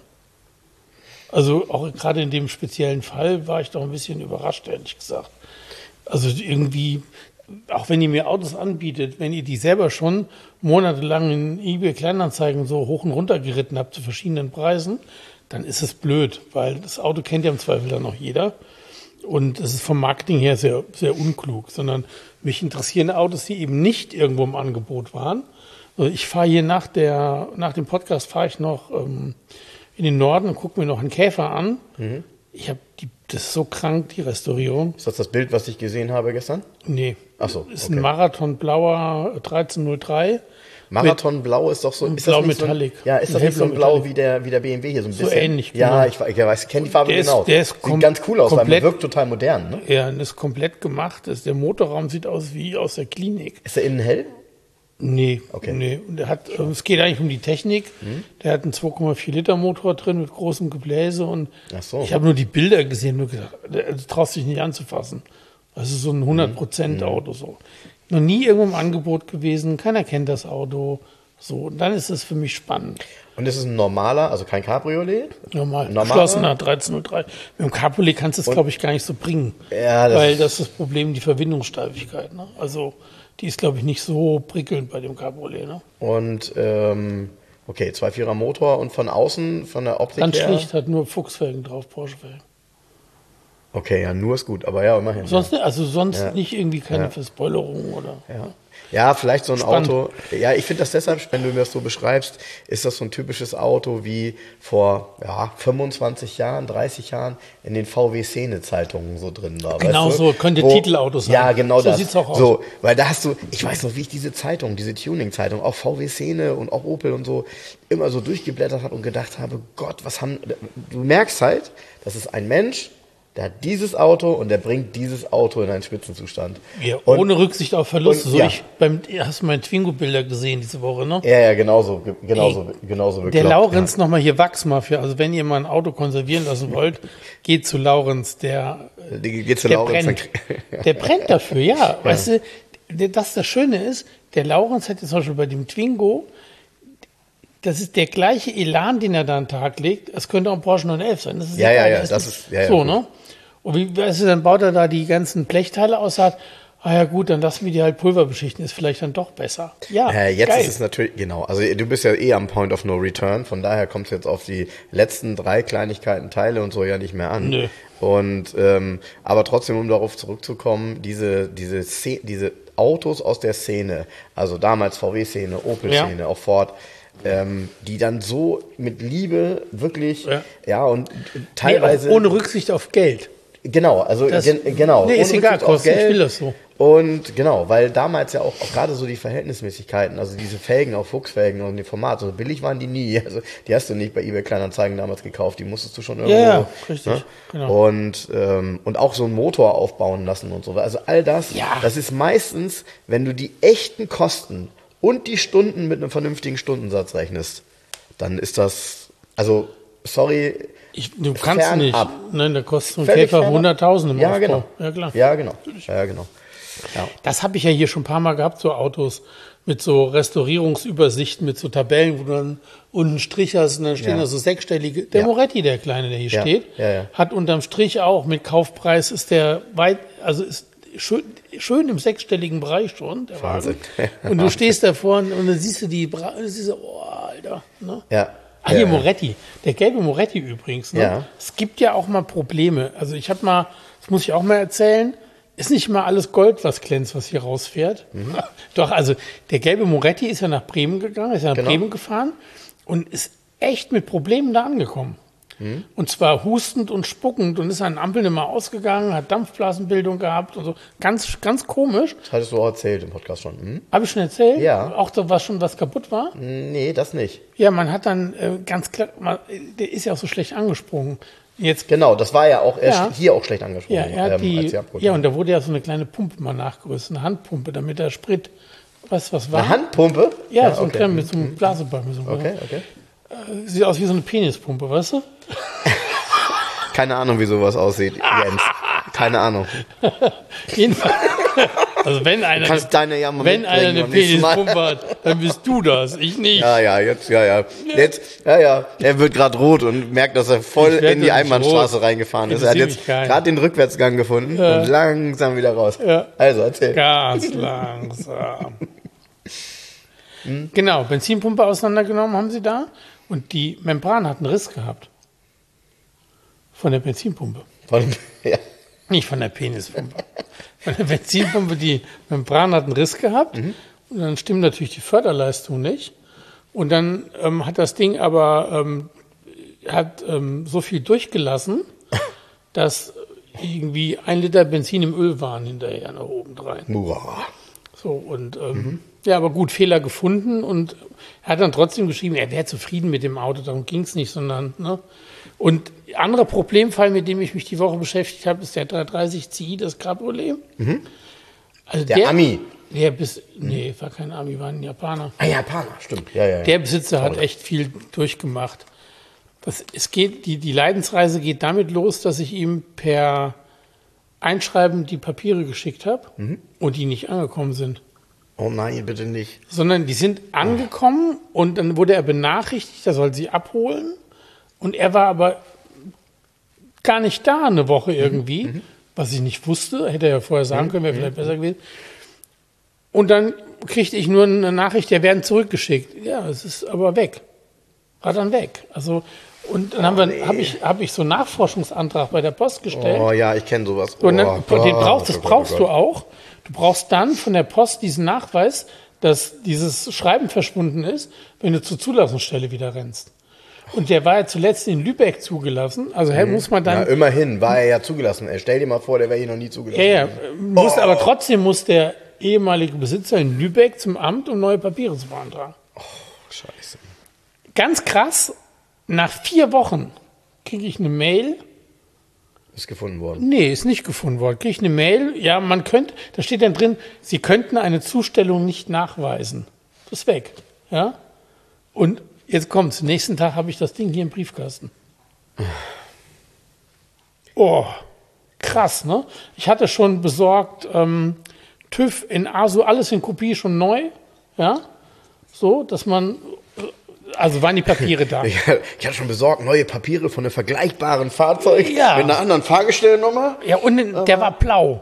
Also auch gerade in dem speziellen Fall war ich doch ein bisschen überrascht, ehrlich gesagt. Also irgendwie, auch wenn ihr mir Autos anbietet, wenn ihr die selber schon monatelang in eBay Kleinanzeigen so hoch und runter geritten habt zu verschiedenen Preisen, dann ist es blöd, weil das Auto kennt ja im Zweifel dann auch jeder. Und es ist vom Marketing her sehr, sehr unklug, sondern mich interessieren Autos, die eben nicht irgendwo im Angebot waren. Also ich fahre hier nach, der, nach dem Podcast fahre ich noch ähm, in den Norden und gucke mir noch einen Käfer an. Mhm. Ich habe die, das ist so krank, die Restaurierung. Ist das das Bild, was ich gesehen habe gestern? Nee. Ach so. Ist okay. ein Marathon blauer dreizehn null drei. Marathon Blau ist doch so. Ist Blau das nicht Metallic. So ein, ja, ist das nicht so ein Blau wie der, wie der B M W hier? So, ein so bisschen? ähnlich. Ja, genau. ich, ich weiß, ich kenne die Farbe der genau. Ist, der ist sieht kom- ganz cool aus, komplett, weil man wirkt total modern. Ne? Ja, und ist komplett gemacht. Ist, der Motorraum sieht aus wie aus der Klinik. Ist der innen hell? Nee, okay. nee. Und der hat, es geht eigentlich um die Technik. Mhm. Der hat einen zwei Komma vier Liter Motor drin mit großem Gebläse und Ach so. ich habe nur die Bilder gesehen und gedacht, das traust dich nicht anzufassen. Das ist so ein hundert Prozent mhm. Auto so. Noch nie irgendwo im Angebot gewesen, keiner kennt das Auto. So, und dann ist es für mich spannend. Und ist es ein normaler, also kein Cabriolet? Normal, geschlossener dreizehn null drei. Mit dem Cabriolet kannst du es, glaube ich, gar nicht so bringen. Ja, das weil das ist das Problem, die Verbindungssteifigkeit. Ne? Also die ist, glaube ich, nicht so prickelnd bei dem Cabriolet. Ne? Und, ähm, okay, zwei Komma vierer Motor und von außen, von der Optik Ganz her? schlicht, hat nur Fuchsfelgen drauf, Porsche-Felgen. Okay, ja, nur ist gut, aber ja, immerhin. Sonst, ja. Also sonst ja. nicht irgendwie keine ja. Verspoilerung oder... Ja. Ja, vielleicht so ein Spannend. Auto. Ja, ich finde das deshalb, wenn du mir das so beschreibst, ist das so ein typisches Auto wie vor ja, fünfundzwanzig Jahren, dreißig Jahren in den V W-Szene-Zeitungen so drin war. Genau weißt du? so, könnte Wo, Titelauto sein. Ja, genau so das. Sieht's auch aus. So, weil da hast du, ich weiß noch, wie ich diese Zeitung, diese Tuning-Zeitung, auch V W-Szene und auch Opel und so, immer so durchgeblättert habe und gedacht habe, Gott, was haben, du merkst halt, das ist ein Mensch, der hat dieses Auto und der bringt dieses Auto in einen Spitzenzustand. Ja, und, ohne Rücksicht auf Verluste. und, So ja. ich, beim, hast du meine Twingo-Bilder gesehen diese Woche, ne? Ja, ja, genauso, genauso, Ey, genauso Der bekloppt, Laurenz ja. nochmal hier Wachsmafia. Also wenn ihr mal ein Auto konservieren lassen wollt, geht zu Laurenz. Der, Die geht zu der Laurenz. brennt. Der brennt dafür, ja. ja. Weißt du, der, das das Schöne ist, der Laurenz hat jetzt zum Beispiel bei dem Twingo, das ist der gleiche Elan, den er da an den Tag legt. Es könnte auch ein Porsche neun elf sein. Das ist Ja, ja, egal. ja, Das das ist ist- ja, ja, so, gut. ne? Und wie, weißt du, dann baut er da die ganzen Blechteile aus, sagt, ah ja gut, dann lassen wir die halt Pulver beschichten, ist vielleicht dann doch besser. Ja, Äh, jetzt geil. ist es natürlich, genau, also du bist ja eh am Point of No Return, von daher kommt es jetzt auf die letzten drei Kleinigkeiten, Teile und so ja nicht mehr an. Nö. Und, ähm, aber trotzdem, um darauf zurückzukommen, diese, diese, Sze- diese Autos aus der Szene, also damals V W-Szene, Opel-Szene, Ja. auch Ford, ähm, die dann so mit Liebe wirklich, Ja. ja, und Nee, teilweise... auch ohne Rücksicht auf Geld. Genau, also Das- gen, genau. Nee, ist ohne egal, Rücksicht auf Kosten, ich Geld. will das so. Und genau, weil damals ja auch, auch gerade so die Verhältnismäßigkeiten, also diese Felgen auf Fuchsfelgen und die Formate, so billig waren die nie. Also die hast du nicht bei eBay Kleinanzeigen damals gekauft, die musstest du schon irgendwo. Ja, ja, richtig, genau. Und, ähm, und auch so einen Motor aufbauen lassen und so. Also all das, Ja. das ist meistens, wenn du die echten Kosten und die Stunden mit einem vernünftigen Stundensatz rechnest, dann ist das, also sorry, Ich, du kannst Fernab. nicht. Nein, da kostet so ein völlig Käfer fernab. hunderttausend im Ja, Aufbau. genau. Ja, klar. Ja, genau. Ja, genau. Ja. Das habe ich ja hier schon ein paar Mal gehabt, so Autos mit so Restaurierungsübersichten, mit so Tabellen, wo du dann unten einen Strich hast und dann stehen Ja. da so sechsstellige. Der Ja. Moretti, der Kleine, der hier Ja. steht, Ja, ja. hat unterm Strich auch mit Kaufpreis ist der weit, also ist schön, schön im sechsstelligen Bereich schon, der Wahnsinn. Wagen. Und du stehst davor und dann siehst du die, Bra- und siehst du, oh, Alter, ne? Ja. Ah, hier ja. Moretti, der gelbe Moretti übrigens. Ne? Ja. Es gibt ja auch mal Probleme. Also ich habe mal, das muss ich auch mal erzählen, ist nicht mal alles Gold, was glänzt, was hier rausfährt. Mhm. Doch, also der gelbe Moretti ist ja nach Bremen gegangen, ist ja nach Genau. Bremen gefahren und ist echt mit Problemen da angekommen. Mhm. Und zwar hustend und spuckend und ist an Ampeln immer ausgegangen, hat Dampfblasenbildung gehabt und so. Ganz, ganz komisch. Das hattest du auch erzählt im Podcast schon. Hm? Habe ich schon erzählt? Ja. Auch da was schon was kaputt war? Nee, das nicht. Ja, man hat dann äh, ganz klar, man, der ist ja auch so schlecht angesprungen. Jetzt, Genau, das war ja auch er Ja. ist hier auch schlecht angesprochen. ja, er hat ähm, die, als sie abgeholt ja, haben. und da wurde ja so eine kleine Pumpe mal nachgerüstet, eine Handpumpe, damit der Sprit, weißt du, was war? Eine Handpumpe? Ja, so ein okay. kleiner mit so einem Blaseball. Mit so einem Okay, okay. äh, sieht aus wie so eine Penispumpe, weißt du? Keine Ahnung, wie sowas aussieht, Jens. Keine Ahnung. Jedenfalls, also wenn einer, Du kannst deine ja mal wenn einer mitbringen eine beim nächsten Mal. Penispumpe hat, dann bist du das, ich nicht. Ja, ja, jetzt, ja, ja. Jetzt, ja, ja. Er wird gerade rot und merkt, dass er voll Ich werd in die doch nicht Einbahnstraße rot. reingefahren ist. Er hat Interessiert jetzt mich keinen. gerade den Rückwärtsgang gefunden Ja. und langsam wieder raus. Ja. Also, erzähl. Ganz langsam. Genau, Benzinpumpe auseinandergenommen haben sie da und die Membran hat einen Riss gehabt. Von der Benzinpumpe. Von, ja. Nicht von der Penispumpe. Von der Benzinpumpe, die Membran hat einen Riss gehabt. Mhm. Und dann stimmt natürlich die Förderleistung nicht. Und dann ähm, hat das Ding aber ähm, hat, ähm, so viel durchgelassen, dass irgendwie ein Liter Benzin im Öl waren hinterher nach oben rein. Boah. So, und ähm, ja, aber gut, Fehler gefunden. Und er hat dann trotzdem geschrieben, er wäre zufrieden mit dem Auto, darum ging es nicht, sondern, ne? Und anderer Problemfall, mit dem ich mich die Woche beschäftigt habe, ist der dreihundertdreißig C I, das Cabriolet. Also Der Ami. Der bis, nee, war kein Ami, war ein Japaner. Ah, Japaner, stimmt. Ja, ja, ja. Der Besitzer hat Toll. echt viel durchgemacht. Das, es geht, die, die Leidensreise geht damit los, dass ich ihm per Einschreiben die Papiere geschickt habe und die nicht angekommen sind. Oh nein, bitte nicht. Sondern die sind angekommen und dann wurde er benachrichtigt, er soll sie abholen. Und er war aber gar nicht da eine Woche irgendwie, mhm. was ich nicht wusste. Hätte er ja vorher sagen können, wäre vielleicht besser gewesen. Und dann kriegte ich nur eine Nachricht, der werden zurückgeschickt. Ja, es ist aber weg. War dann weg. Also, und dann Oh, haben wir, nee. habe ich, habe ich so einen Nachforschungsantrag bei der Post gestellt. Oh ja, ich kenne sowas. Und dann, oh, den Gott, brauchst, das oh Gott, brauchst oh du Gott. auch. Du brauchst dann von der Post diesen Nachweis, dass dieses Schreiben verschwunden ist, wenn du zur Zulassungsstelle wieder rennst. Und der war ja zuletzt in Lübeck zugelassen. Also hey, muss man Na, dann. immerhin war er ja zugelassen. Ey, stell dir mal vor, der wäre hier noch nie zugelassen. Ja, ja, gewesen. muss, Oh. aber trotzdem muss der ehemalige Besitzer in Lübeck zum Amt, um neue Papiere zu beantragen. Scheiße. Ganz krass, nach vier Wochen kriege ich eine Mail. Ist gefunden worden. Nee, ist nicht gefunden worden. Kriege ich eine Mail, ja, man könnte, da steht dann drin, Sie könnten eine Zustellung nicht nachweisen. Das ist weg. Ja? Und jetzt kommt's, nächsten Tag habe ich das Ding hier im Briefkasten. Oh, krass, ne? Ich hatte schon besorgt, ähm, TÜV in ASO, alles in Kopie schon neu, ja? So, dass man, also waren die Papiere da. Ich, ich hatte schon besorgt, neue Papiere von einem vergleichbaren Fahrzeug Ja. mit einer anderen Fahrgestellnummer. Ja, und der war blau.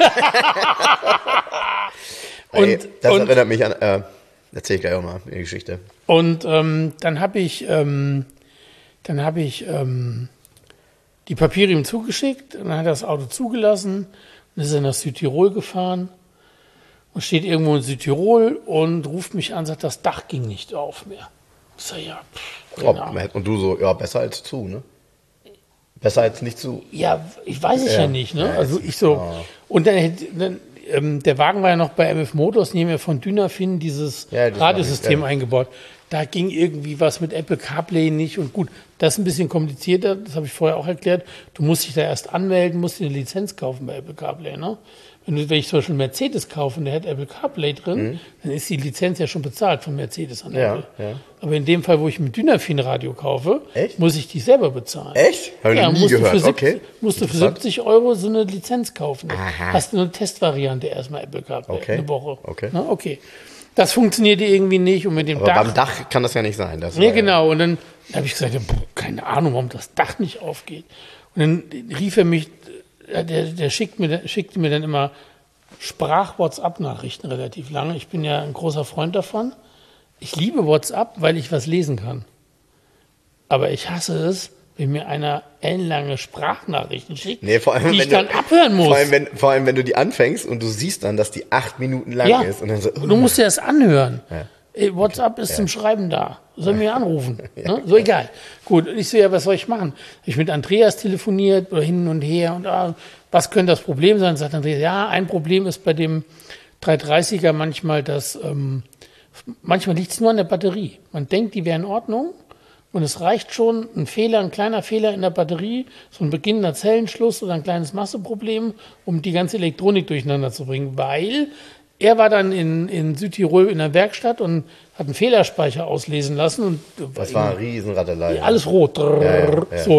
Ey, Und- das und- erinnert mich an, äh, erzähl ich gleich auch mal die Geschichte. Und ähm, dann habe ich, ähm, dann habe ich ähm, die Papiere ihm zugeschickt und dann hat er das Auto zugelassen und ist dann nach Südtirol gefahren und steht irgendwo in Südtirol und ruft mich an und sagt, das Dach ging nicht auf mehr. Ich sag, ja, pff, keine Ahnung. Oh, und du so, ja, besser als zu, ne? Besser als nicht zu. Ja, ich weiß es ja, Ja. nicht. Ne? Ja, Also ich so. oh. Und dann, hätte- dann ähm, der Wagen war ja noch bei M F Motors, die haben ja von Dynafin dieses Ja, das Radiosystem weiß ich, ja. eingebaut. Da ging irgendwie was mit Apple CarPlay nicht und gut. Das ist ein bisschen komplizierter, das habe ich vorher auch erklärt. Du musst dich da erst anmelden, musst dir eine Lizenz kaufen bei Apple CarPlay. Ne? Wenn, du, wenn ich zum Beispiel einen Mercedes kaufe und der hat Apple CarPlay drin, dann ist die Lizenz ja schon bezahlt von Mercedes an Mhm. Ja, Apple. ja. Aber in dem Fall, wo ich ein Dynafin Radio kaufe, Echt? muss ich die selber bezahlen. Echt? Hab ich Ja, noch nie musst du, gehört. für siebzig, Okay. musst du für Interessant. siebzig Euro so eine Lizenz kaufen. Aha. Hast du eine Testvariante erstmal Apple CarPlay, Okay. eine Woche. Okay. Na, okay. Das funktionierte irgendwie nicht und mit dem Aber Dach. beim Dach kann das ja nicht sein. Das Nee, war ja- genau. Und dann habe ich gesagt, ja, pff, keine Ahnung, warum das Dach nicht aufgeht. Und dann rief er mich, äh, der, der schickt mir, schickte mir dann immer Sprach-WhatsApp-Nachrichten relativ lange. Ich bin ja ein großer Freund davon. Ich liebe WhatsApp, weil ich was lesen kann. Aber ich hasse es, wenn mir einer ellenlange Sprachnachrichten schickt, Nee, vor allem, die ich wenn dann du, abhören muss. Vor allem, wenn, vor allem, wenn du die anfängst und du siehst dann, dass die acht Minuten lang Ja, ist. Und dann so, du musst dir das anhören. Ja. Ey, WhatsApp ist zum Schreiben da. Soll mir anrufen. Ne? So egal. Gut, und ich so, ja, was soll ich machen? Hab ich mit Andreas telefoniert oder hin und her und ah, was könnte das Problem sein? Sagt Andreas, ja, ein Problem ist bei dem dreihundertdreißiger manchmal, dass ähm, manchmal liegt es nur an der Batterie. Man denkt, die wäre in Ordnung und es reicht schon ein Fehler, ein kleiner Fehler in der Batterie, so ein beginnender Zellenschluss oder ein kleines Masseproblem, um die ganze Elektronik durcheinander zu bringen, weil er war dann in, in Südtirol in der Werkstatt und hat einen Fehlerspeicher auslesen lassen und das war eine Riesenrattelei. alles rot. ja, ja. So, ne?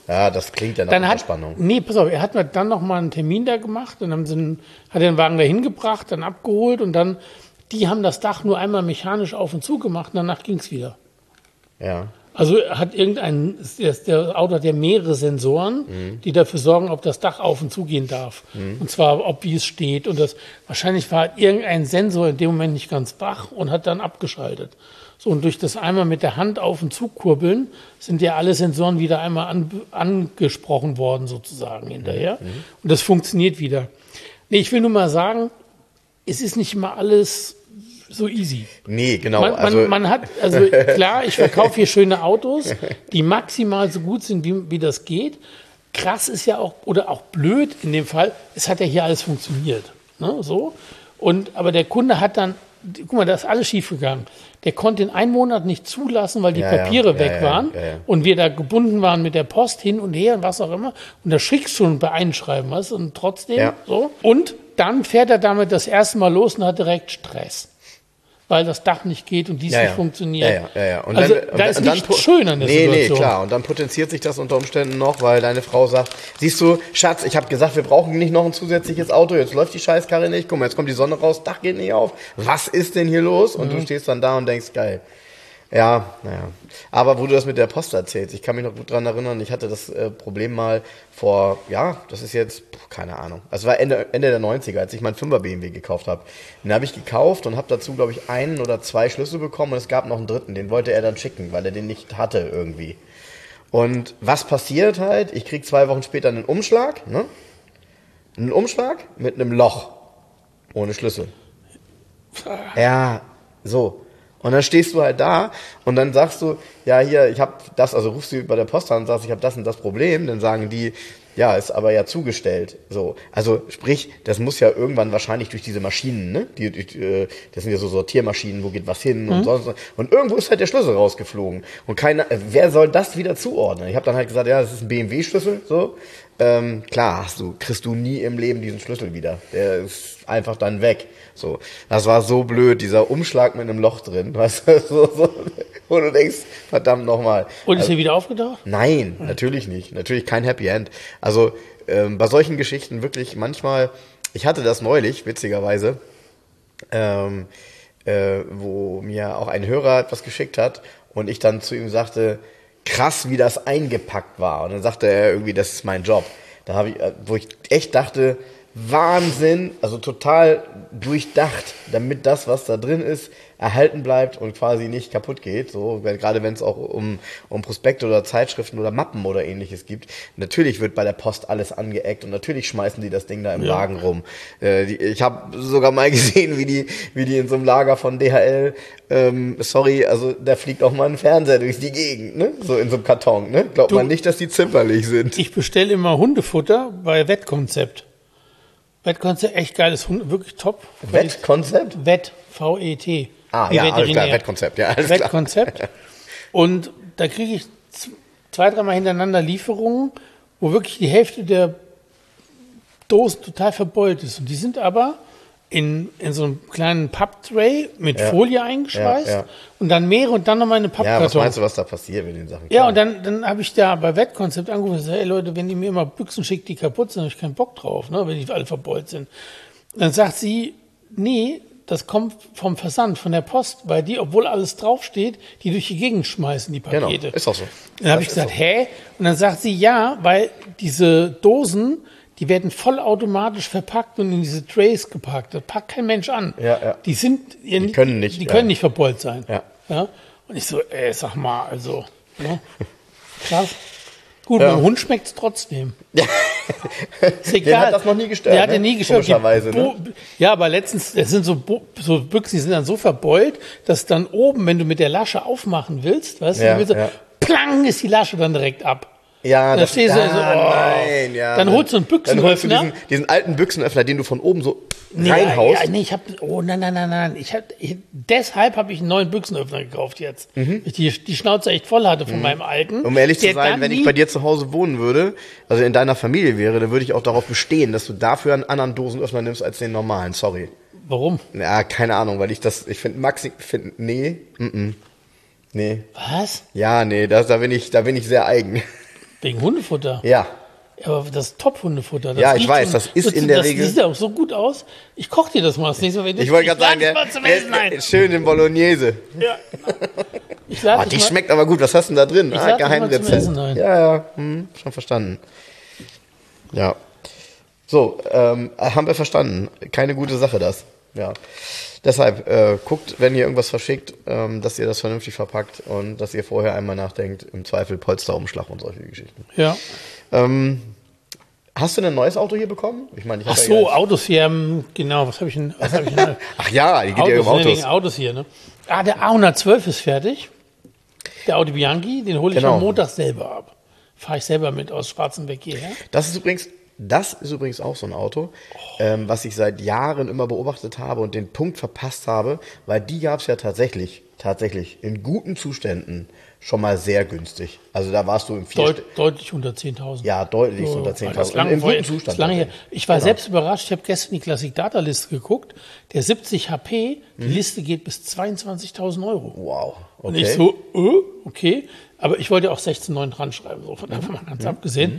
Ja, das klingt ja nach Dann hat, Spannung. nee, pass auf, er hat mir dann nochmal einen Termin da gemacht, dann haben sie einen, hat er den Wagen da hingebracht, dann abgeholt und dann, die haben das Dach nur einmal mechanisch auf und zu gemacht und danach ging's wieder. Ja. Also hat irgendein, das, der Auto hat ja mehrere Sensoren, mhm. die dafür sorgen, ob das Dach auf und zu gehen darf. Mhm. Und zwar, ob wie es steht. Und das wahrscheinlich war irgendein Sensor in dem Moment nicht ganz wach und hat dann abgeschaltet. So, und durch das einmal mit der Hand auf und zu kurbeln, sind ja alle Sensoren wieder einmal an, angesprochen worden, sozusagen hinterher. Mhm. Und das funktioniert wieder. Nee, ich will nur mal sagen, es ist nicht immer alles so easy. Nee, genau. Man, man, also man hat, also klar, ich verkaufe hier schöne Autos, die maximal so gut sind, wie, wie das geht. Krass ist ja auch, oder auch blöd in dem Fall, es hat ja hier alles funktioniert. Ne, so. Und, aber der Kunde hat dann, guck mal, da ist alles schiefgegangen. Der konnte in einem Monat nicht zulassen, weil die ja, Papiere ja, weg ja, waren ja, ja. und wir da gebunden waren mit der Post hin und her und was auch immer. Und da schickst schon bei Einschreiben was und trotzdem Ja. so. Und dann fährt er damit das erste Mal los und hat direkt Stress. Weil das Dach nicht geht und dies Ja, nicht ja. funktioniert. Ja, ja, ja, ja. Und also dann- da und ist dann nichts pu- schön an der Nee, nee, Situation. klar. Und dann potenziert sich das unter Umständen noch, weil deine Frau sagt, siehst du, Schatz, ich habe gesagt, wir brauchen nicht noch ein zusätzliches Auto, jetzt läuft die Scheißkarre nicht, guck mal, jetzt kommt die Sonne raus, Dach geht nicht auf. Was ist denn hier los? Und Mhm. du stehst dann da und denkst, geil. Ja, naja. Aber wo du das mit der Post erzählst, ich kann mich noch gut dran erinnern, ich hatte das äh, Problem mal vor, ja, das ist jetzt, puh, keine Ahnung, also es war Ende, Ende der neunziger, als ich meinen Fünfer B M W gekauft habe. Den habe ich gekauft und habe dazu, glaube ich, einen oder zwei Schlüssel bekommen und es gab noch einen dritten, den wollte er dann schicken, weil er den nicht hatte irgendwie. Und was passiert halt? Ich krieg zwei Wochen später einen Umschlag, ne? Einen Umschlag mit einem Loch. Ohne Schlüssel. Ja, so. Und dann stehst du halt da und dann sagst du, ja hier, ich habe das, also rufst du bei der Post an und sagst, ich habe das und das Problem, dann sagen die, ja, ist aber ja zugestellt. So, also sprich, das muss ja irgendwann wahrscheinlich durch diese Maschinen, ne? Die, die, äh, das sind ja so Sortiermaschinen, wo geht was hin und sonst. Und irgendwo ist halt der Schlüssel rausgeflogen. Und keiner, äh, wer soll das wieder zuordnen? Ich habe dann halt gesagt, ja, das ist ein B M W-Schlüssel, so. Ähm, klar, hast du, kriegst du nie im Leben diesen Schlüssel wieder. Der ist einfach dann weg. So, das war so blöd, dieser Umschlag mit einem Loch drin, weißt du, so, so, wo du denkst, verdammt nochmal. Und ist er wieder aufgetaucht? Nein, natürlich nicht. Natürlich kein Happy End. Also ähm, bei solchen Geschichten wirklich manchmal, ich hatte das neulich, witzigerweise, ähm, äh, wo mir auch ein Hörer etwas geschickt hat und ich dann zu ihm sagte, krass, wie das eingepackt war. Und dann sagte er irgendwie, das ist mein Job. Da habe ich, äh, wo ich echt dachte, Wahnsinn, also total durchdacht, damit das, was da drin ist, erhalten bleibt und quasi nicht kaputt geht. So, weil gerade wenn es auch um, um Prospekte oder Zeitschriften oder Mappen oder ähnliches gibt. Natürlich wird bei der Post alles angeeckt und natürlich schmeißen die das Ding da im Ja. Wagen rum. Äh, die, ich habe sogar mal gesehen, wie die, wie die in so einem Lager von D H L, ähm, sorry, also da fliegt auch mal ein Fernseher durch die Gegend, ne? So in so einem Karton, ne? Glaubt Du- man nicht, dass die zimperlich sind. Ich bestelle immer Hundefutter bei Wettkonzept. Wettkonzept, echt geiles Hund, wirklich top. Wettkonzept? Wett, V E T. Ah, Wie ja, alles klar, Veterinär. Wettkonzept, ja, alles klar. Wettkonzept. Und da kriege ich z- zwei, dreimal hintereinander Lieferungen, wo wirklich die Hälfte der Dosen total verbeult ist. Und die sind aber in, in so einem kleinen Papptray mit Ja. Folie eingeschweißt Ja, ja. und dann mehrere und dann nochmal eine Ja, was Pappkarton. meinst du, was da passiert mit den Sachen? Ja, Klar. und dann, dann habe ich da bei Wettkonzept angerufen und gesagt, hey Leute, wenn ihr mir immer Büchsen schickt, die kaputt sind, habe ich keinen Bock drauf, ne, wenn die alle verbeult sind. Dann sagt sie, nee, das kommt vom Versand, von der Post, weil die, obwohl alles draufsteht, die durch die Gegend schmeißen, die Genau, Pakete. ist auch so. Dann habe Das ich ist gesagt, so. hä? Und dann sagt sie, ja, weil diese Dosen, die werden vollautomatisch verpackt und in diese Trays gepackt. Das packt kein Mensch an. Ja, ja. Die sind, die können nicht, die ja. können nicht verbeult sein. Ja. Ja? Und ich so, ey, sag mal, also, ne? Krass. Gut, Ja. beim Hund schmeckt es trotzdem. Ist egal. Den hat das noch nie gestört, Der hat ne? den nie gestört. Die Komischerweise, ne? Bo- Ja, aber letztens, es sind so, Bo- so Büchsen, die sind dann so verbeult, dass dann oben, wenn du mit der Lasche aufmachen willst, weißt Ja, du, willst du ja. plang, ist die Lasche dann direkt ab. Ja, Da das stehst du also, ah, oh. nein, ja. Dann holst du einen Dann holst du Büchsenöffner. diesen, diesen alten Büchsenöffner, den du von oben so Nee, reinhaust. Ja, nee, ich hab, oh nein, nein, nein, nein. Ich hab, ich, deshalb habe ich einen neuen Büchsenöffner gekauft jetzt. Ich die, die Schnauze echt voll hatte von meinem alten. Mhm. Um ehrlich zu der sein, dann wenn ich nie- bei dir zu Hause wohnen würde, also in deiner Familie wäre, dann würde ich auch darauf bestehen, dass du dafür einen anderen Dosenöffner nimmst als den normalen. Sorry. Warum? Ja, keine Ahnung, weil ich das, ich finde Maxi, find, nee, mm, mm, nee. Was? Ja, nee, da, da bin ich, da bin ich sehr eigen. Wegen Hundefutter? Ja. Aber das ist Top-Hundefutter. Das Ja, ich riecht weiß, so- das ist das, in der das Regel- Das sieht auch so gut aus. Ich koche dir das mal das nächste Mal. Wenn du- Ich wollte gerade sagen, lade der, dich mal zum Essen der, ein. der, schön in Bolognese. Ja, genau. Ich lade Ah, dich die mal- schmeckt aber gut. Was hast du denn da drin? Ich Ah, lade dich mal zum Geheimrezept. Essen ein. Ja, ja, hm, schon verstanden. Ja. So, ähm, haben wir verstanden. Keine gute Sache das. Ja. Deshalb, äh, guckt, wenn ihr irgendwas verschickt, ähm, dass ihr das vernünftig verpackt und dass ihr vorher einmal nachdenkt, im Zweifel Polsterumschlag und solche Geschichten. Ja. Ähm, hast du denn ein neues Auto hier bekommen? Ich meine, ich Ach hab so, ja Autos hier. ähm, Genau, was habe ich denn? Was hab ich denn? Ach ja, die geht ja um Autos, ne, Autos. wegen Autos hier, ne? Ah, der A hundertzwölf ist fertig. Der Audi Bianchi, den hole ich Genau. am Montag selber ab. Fahre ich selber mit aus Schwarzenbeck hierher. Das ist übrigens, das ist übrigens auch so ein Auto, ähm, was ich seit Jahren immer beobachtet habe und den Punkt verpasst habe, weil die gab es ja tatsächlich, tatsächlich in guten Zuständen schon mal sehr günstig. Also da warst du im vier Deut, deutlich unter zehntausend. Ja, deutlich So, unter das zehntausend. lange Im vorher- guten Zustand. das lange her. tatsächlich. Ich war Genau. selbst überrascht. Ich habe gestern die Classic Data Liste geguckt. Der siebzig H P, die Liste geht bis zweiundzwanzigtausend Euro. Wow, Und okay. ich so, äh, okay. Aber ich wollte auch sechzehn Komma neun dran schreiben. So, von davon mal ganz Mhm. abgesehen.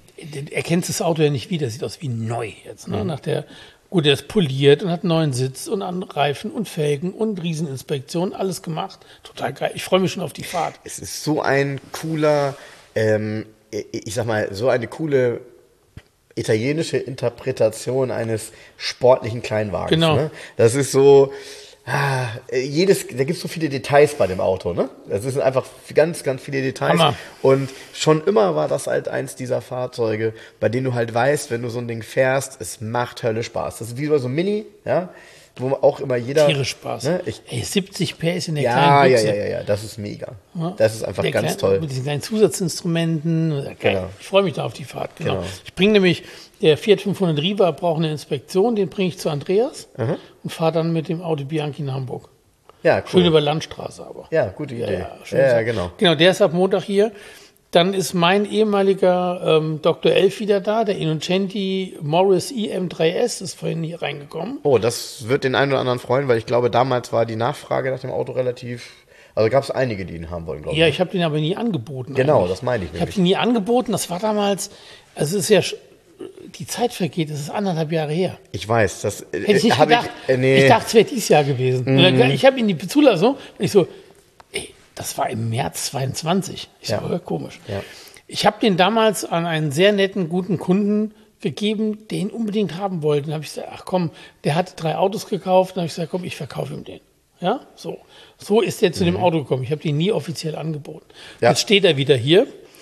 Er kennt das Auto ja nicht wieder. Sieht aus wie neu jetzt. Mhm. Ne? Nach der, gut, er ist poliert und hat einen neuen Sitz und an Reifen und Felgen und Rieseninspektion. Alles gemacht. Total geil. Ich freue mich schon auf die Fahrt. Es ist so ein cooler, ähm, ich sag mal, so eine coole italienische Interpretation eines sportlichen Kleinwagens. Genau. Ne? Das ist so, ah, jedes, da gibt es so viele Details bei dem Auto. Ne? Das sind einfach ganz, ganz viele Details. Hammer. Und schon immer war das halt eins dieser Fahrzeuge, bei denen du halt weißt, wenn du so ein Ding fährst, es macht Hölle Spaß. Das ist wie so ein Mini, ja, wo auch immer jeder... Tierisch Spaß. Ne? Ich, Ey, siebzig P S in der ja, kleinen ja, Büchse. ja, ja, ja, das ist mega. Das ist einfach Der ganz kleine- toll. Mit diesen kleinen Zusatzinstrumenten. Geil. Genau. Ich freue mich da auf die Fahrt. Genau. Genau. Ich bringe nämlich, der Fiat fünfhundert Riva braucht eine Inspektion, den bringe ich zu Andreas und fahre dann mit dem Audi Bianchi nach Hamburg. Ja, Schön cool. über Landstraße aber. Ja, gute Idee. Ja, Ja, schön ja, gesagt. genau. Genau, der ist ab Montag hier. Dann ist mein ehemaliger ähm, Doktor Elf wieder da, der Innocenti Morris I M drei S ist vorhin hier reingekommen. Oh, das wird den einen oder anderen freuen, weil ich glaube, damals war die Nachfrage nach dem Auto relativ... Also gab es einige, die ihn haben wollen, glaube ich. Ja, ich habe den aber nie angeboten. Genau, eigentlich. das meine ich Ich habe nämlich. den nie angeboten. Das war damals, also es ist ja, sch- die Zeit vergeht, das ist anderthalb Jahre her. Ich weiß, das äh, Hätte ich nicht hab gedacht. Ich, äh, nee. Ich dachte, es wäre dieses Jahr gewesen. Und dann, ich habe ihn die Zulassung und ich so, ey, das war im März zweiundzwanzig. Ich Ja. so, äh, komisch. Ja. Ich habe den damals an einen sehr netten, guten Kunden gegeben, der ihn unbedingt haben wollte. Dann habe ich gesagt, ach komm, der hat drei Autos gekauft. Dann habe ich gesagt, komm, ich verkaufe ihm den. Ja, so. So ist er zu dem Auto gekommen. Ich habe den nie offiziell angeboten. Ja. Jetzt steht er wieder hier.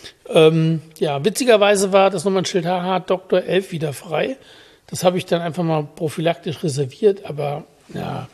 Ähm, ja, witzigerweise war das nochmal ein Schild, haha, Doktor Elf wieder frei. Das habe ich dann einfach mal prophylaktisch reserviert, aber ja,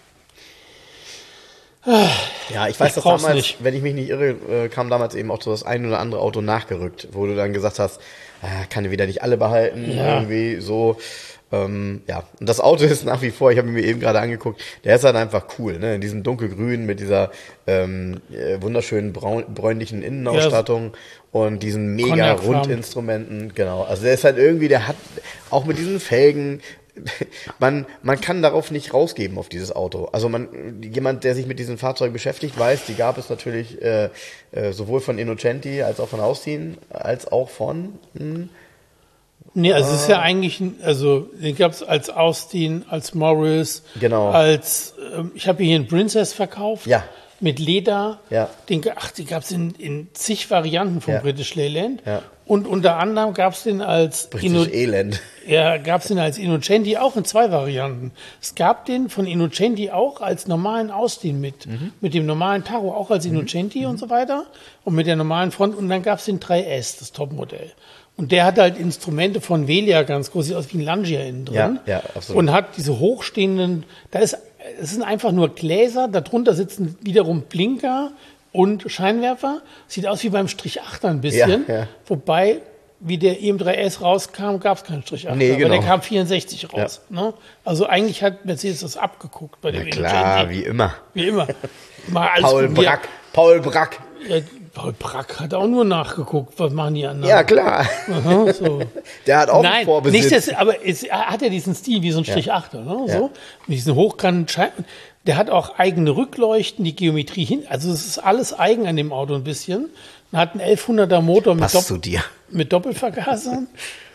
Ja, ich weiß, Ich dass brauch's damals, nicht. wenn ich mich nicht irre, äh, kam damals eben auch so das ein oder andere Auto nachgerückt, wo du dann gesagt hast, ah, kann wieder nicht alle behalten, Ja. irgendwie so. Ähm, ja, und das Auto ist nach wie vor, ich habe ihn mir eben gerade angeguckt, der ist halt einfach cool, ne? In diesem dunkelgrün mit dieser ähm, äh, wunderschönen braun, bräunlichen Innenausstattung und diesen mega Cognac-Farben. Rundinstrumenten, genau. Also der ist halt irgendwie, der hat auch mit diesen Felgen, man, man kann darauf nicht rausgeben auf dieses Auto. Also man, jemand, der sich mit diesen Fahrzeugen beschäftigt, weiß, die gab es natürlich äh, äh, sowohl von Innocenti als auch von Austin, als auch von hm, nee, also es ist ja eigentlich, ein- also den gab es als Austin, als Morris, Genau. als, ähm, ich habe hier einen Princess verkauft. Ja. Mit Leder. Ja. Den, ach, die gab es in, in zig Varianten vom Ja. British Leyland. Ja. Und unter anderem gab es den als Inno- britisch Elend. Ja, gab es den als Innocenti auch in zwei Varianten. Es gab den von Innocenti auch als normalen Austin mit, mit dem normalen Taro auch als Innocenti und so weiter und mit der normalen Front. Und dann gab es den drei S, das Topmodell. Und der hat halt Instrumente von Velia ganz groß, sieht aus wie ein Langia innen drin. Ja, ja, absolut. Und hat diese hochstehenden, da ist, es sind einfach nur Gläser, darunter sitzen wiederum Blinker und Scheinwerfer. Sieht aus wie beim Strich achter ein bisschen. Ja, ja. Wobei, wie der E M drei S rauskam, gab es keinen Strich achter. Nee, Aber genau. der kam vierundsechzig raus. Ne? Also eigentlich hat Mercedes das abgeguckt bei dem Na klar, Innocenti. wie immer. Wie immer. Mal alles Paul probiert. Brack. Paul Brack. Ja, Paul Brack hat auch nur nachgeguckt, was machen die anderen. Ja, klar. Aha, so. Der hat auch einen Nein, Vorbesitz. nicht das, aber es, er hat ja diesen Stil wie so ein Strich achter, ne? Ja. So. Mit diesen hochkanten Scheiben. Der hat auch eigene Rückleuchten, die Geometrie hin. Also es ist alles eigen an dem Auto ein bisschen. und hat einen elfhunderter Motor mit, Passt Dopp zu dir. mit Doppelvergasern.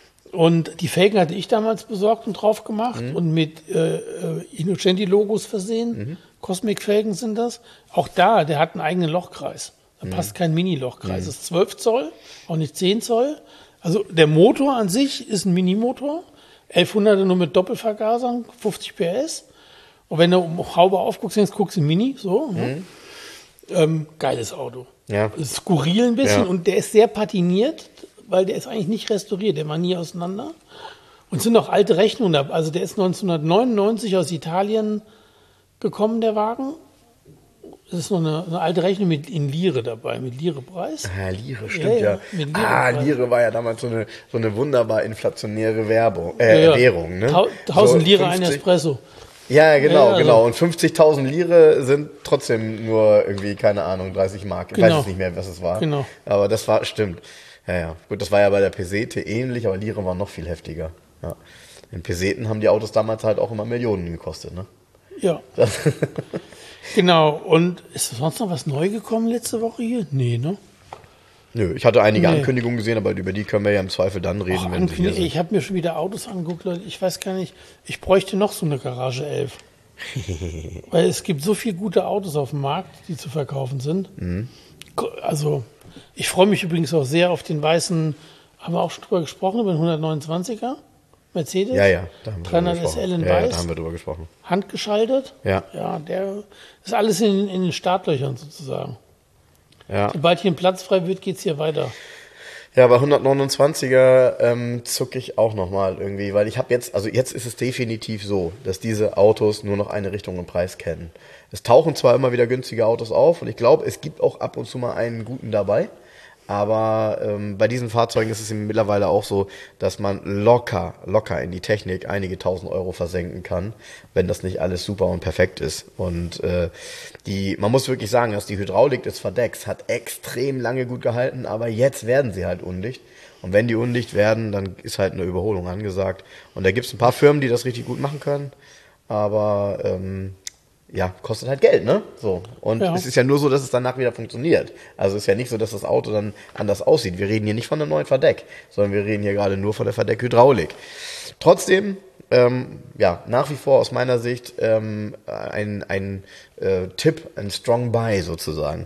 Und die Felgen hatte ich damals besorgt und drauf gemacht Mhm. und mit äh, äh, Innocenti-Logos versehen. Mhm. Cosmic-Felgen sind das. Auch da, der hat einen eigenen Lochkreis. Da Mhm. passt kein Mini-Lochkreis. Das ist zwölf Zoll, auch nicht zehn Zoll. Also der Motor an sich ist ein Minimotor. elfhunderter nur mit Doppelvergasern, fünfzig P S. Und wenn du um Haube aufguckst, denkst, guckst du Mini, so. Ne? Ähm, geiles Auto. Ja. Ist skurril ein bisschen Ja. und der ist sehr patiniert, weil der ist eigentlich nicht restauriert, der war nie auseinander. Und es sind auch alte Rechnungen da. Also der ist neunzehnhundertneunundneunzig aus Italien gekommen, der Wagen. Es ist noch eine, eine alte Rechnung mit in Lire dabei, mit Lire-Preis. Ah, Lire, stimmt Ja, ja. ja, mit Lire ah, Preis. Lire war ja damals so eine, so eine wunderbar inflationäre Werbung, äh, Ja, ja. Währung. Ne? Tau- tausend So Lire ein fünfzig Espresso. Ja, genau, Ja, also- genau. Und fünfzigtausend Lire sind trotzdem nur irgendwie, keine Ahnung, dreißig Mark. Ich weiß Genau. jetzt nicht mehr, was es war. Genau. Aber das war, stimmt. Ja, ja. Gut, das war ja bei der Pesete ähnlich, aber Lire war noch viel heftiger. Ja. In Peseten haben die Autos damals halt auch immer Millionen gekostet, ne? Ja, Das genau. Und ist sonst noch was neu gekommen letzte Woche hier? Nee, ne? Nö, ich hatte einige Nee. Ankündigungen gesehen, aber über die können wir ja im Zweifel dann reden, Ach, wenn sie hier Ankündigung, sind. ich habe mir schon wieder Autos angeguckt, Leute. Ich weiß gar nicht, ich bräuchte noch so eine Garage elf. Weil es gibt so viele gute Autos auf dem Markt, die zu verkaufen sind. Mhm. Also, ich freue mich übrigens auch sehr auf den weißen, haben wir auch schon drüber gesprochen, über den hundertneunundzwanziger Mercedes. Ja, ja, da haben wir drüber dreihundert S gesprochen. L in Ja, ja, weiß, da haben wir drüber gesprochen. handgeschaltet. Ja. Ja, der ist alles in, in den Startlöchern sozusagen. Ja. Sobald hier ein Platz frei wird, geht's hier weiter. Ja, bei hundertneunundzwanziger ähm, zucke ich auch nochmal irgendwie, weil ich habe jetzt, also jetzt ist es definitiv so, dass diese Autos nur noch eine Richtung im Preis kennen. Es tauchen zwar immer wieder günstige Autos auf und ich glaube, es gibt auch ab und zu mal einen guten dabei, aber ähm, bei diesen Fahrzeugen ist es mittlerweile auch so, dass man locker, locker in die Technik einige tausend Euro versenken kann, wenn das nicht alles super und perfekt ist. Und äh, die, man muss wirklich sagen, dass die Hydraulik des Verdecks hat extrem lange gut gehalten, aber jetzt werden sie halt undicht. Und wenn die undicht werden, dann ist halt eine Überholung angesagt. Und da gibt es ein paar Firmen, die das richtig gut machen können, aber ähm, ja, kostet halt Geld, ne? So. Und Ja. es ist ja nur so, dass es danach wieder funktioniert. Also es ist ja nicht so, dass das Auto dann anders aussieht. Wir reden hier nicht von einem neuen Verdeck, sondern wir reden hier gerade nur von der Verdeckhydraulik. Trotzdem, ähm, ja, nach wie vor aus meiner Sicht ähm, ein, ein äh, Tipp, ein Strong Buy sozusagen.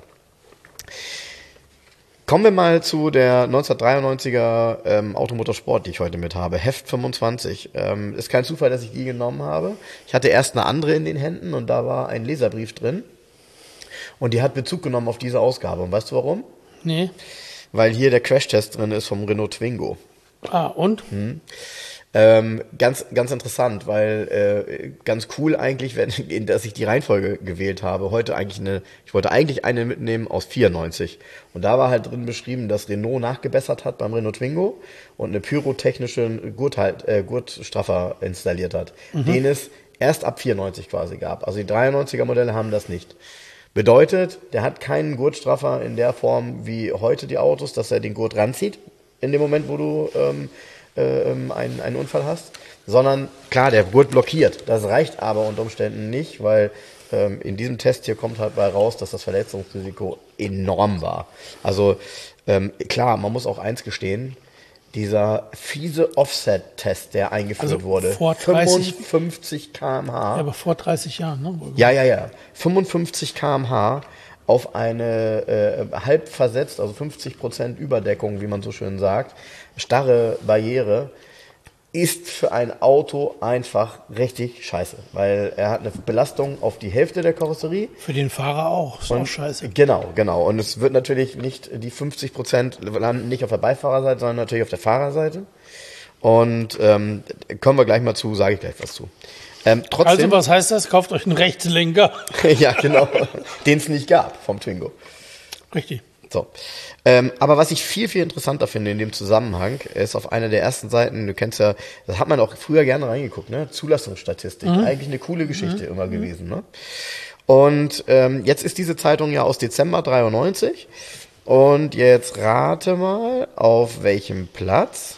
Kommen wir mal zu der neunzehnhundertdreiundneunziger ähm, Automotorsport, die ich heute mit habe. Heft fünfundzwanzig. Ähm, ist kein Zufall, dass ich die genommen habe. Ich hatte erst eine andere in den Händen und da war ein Leserbrief drin. Und die hat Bezug genommen auf diese Ausgabe. Und weißt du warum? Nee. Weil hier der Crashtest drin ist vom Renault Twingo. Ah, und? Ähm, ganz, ganz interessant, weil äh, ganz cool eigentlich, wenn, dass ich die Reihenfolge gewählt habe. Heute eigentlich eine, ich wollte eigentlich eine mitnehmen aus vierundneunzig. Und da war halt drin beschrieben, dass Renault nachgebessert hat beim Renault Twingo und eine pyrotechnische Gurthalt, äh, Gurtstraffer installiert hat, den es erst ab vierundneunzig quasi gab. Also die dreiundneunziger Modelle haben das nicht. Bedeutet, der hat keinen Gurtstraffer in der Form wie heute die Autos, dass er den Gurt ranzieht in dem Moment, wo du ähm, ähm, einen, einen Unfall hast, sondern klar, der Gurt blockiert. Das reicht aber unter Umständen nicht, weil ähm, in diesem Test hier kommt halt bei raus, dass das Verletzungsrisiko enorm war. Also ähm, klar, man muss auch eins gestehen, dieser fiese Offset-Test, der eingeführt Also wurde, vor dreißig fünfundfünfzig Kilometer pro Stunde. Ja, aber vor dreißig Jahren, ne? Ja, ja, ja. fünfundfünfzig Kilometer pro Stunde auf eine äh, halb versetzt, also fünfzig Prozent Überdeckung, wie man so schön sagt, starre Barriere, ist für ein Auto einfach richtig scheiße, weil er hat eine Belastung auf die Hälfte der Karosserie. Für den Fahrer auch. Ist auch scheiße. Genau, genau. Und es wird natürlich nicht, die fünfzig Prozent landen nicht auf der Beifahrerseite, sondern natürlich auf der Fahrerseite. Und ähm, kommen wir gleich mal zu, sage ich gleich was zu. Ähm, trotzdem, Also was heißt das? Kauft euch einen Rechtslenker. ja, genau, den es nicht gab vom Twingo. Richtig. So. Ähm, aber was ich viel, viel interessanter finde in dem Zusammenhang, ist auf einer der ersten Seiten, du kennst ja, das hat man auch früher gerne reingeguckt, ne? Zulassungsstatistik. Mhm. Eigentlich eine coole Geschichte mhm. immer gewesen, ne? Und ähm, jetzt ist diese Zeitung ja aus Dezember dreiundneunzig. Und jetzt rate mal, auf welchem Platz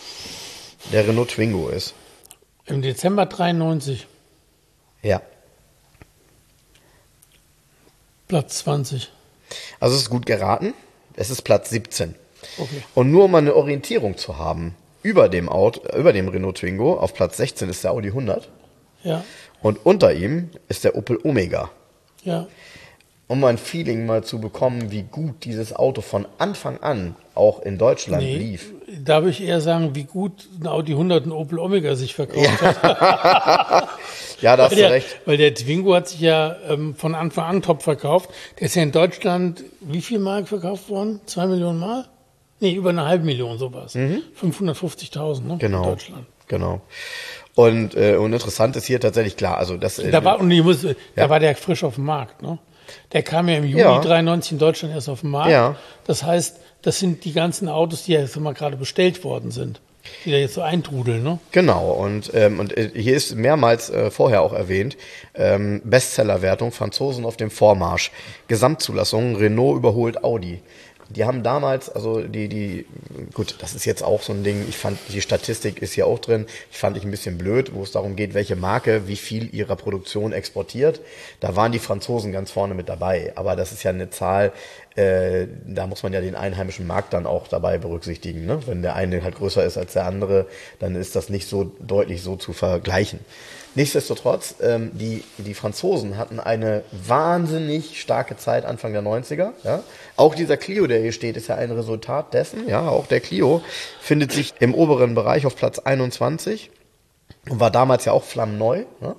der Renault Twingo ist. Im Dezember dreiundneunzig. Ja. Platz zwanzig. Also es ist gut geraten. Es ist Platz siebzehn. Okay. Und nur um mal eine Orientierung zu haben, über dem Auto, über dem Renault Twingo, auf Platz sechzehn ist der Audi hundert. Ja. Und unter ihm ist der Opel Omega. Ja. Um mal ein Feeling mal zu bekommen, wie gut dieses Auto von Anfang an auch in Deutschland Nee, lief. da würde ich eher sagen, wie gut ein Audi hundert und Opel Omega sich verkauft hat. Ja, da hast Weil du der, recht. weil der Twingo hat sich ja ähm, von Anfang an top verkauft. Der ist ja in Deutschland wie viel Mal verkauft worden? Zwei Millionen Mal? Nee, über eine halbe Million sowas. fünfhundertfünfzigtausend, ne? Genau. In Deutschland. Genau. Und, äh, und interessant ist hier tatsächlich klar, also das. Äh, Da war, und ich muss, da war der frisch auf dem Markt, ne? Der kam ja im Juni Ja. dreiundneunzig in Deutschland erst auf den Markt. Ja. Das heißt, das sind die ganzen Autos, die ja jetzt mal gerade bestellt worden sind, die da jetzt so eintrudeln, ne? Genau, und, ähm, und äh, hier ist mehrmals äh, vorher auch erwähnt, ähm, Bestsellerwertung, Franzosen auf dem Vormarsch, Gesamtzulassung, Renault überholt Audi. Die haben damals, also die, die, gut, das ist jetzt auch so ein Ding, ich fand, die Statistik ist hier auch drin, ich fand ich ein bisschen blöd, wo es darum geht, welche Marke wie viel ihrer Produktion exportiert. Da waren die Franzosen ganz vorne mit dabei, aber das ist ja eine Zahl, äh, da muss man ja den einheimischen Markt dann auch dabei berücksichtigen, ne? Wenn der eine halt größer ist als der andere, dann ist das nicht so deutlich so zu vergleichen. Nichtsdestotrotz, ähm, die, die Franzosen hatten eine wahnsinnig starke Zeit Anfang der neunziger. Ja? Auch dieser Clio, der hier steht, ist ja ein Resultat dessen. Ja, auch der Clio findet sich im oberen Bereich auf Platz einundzwanzig und war damals ja auch flammneu. Ja?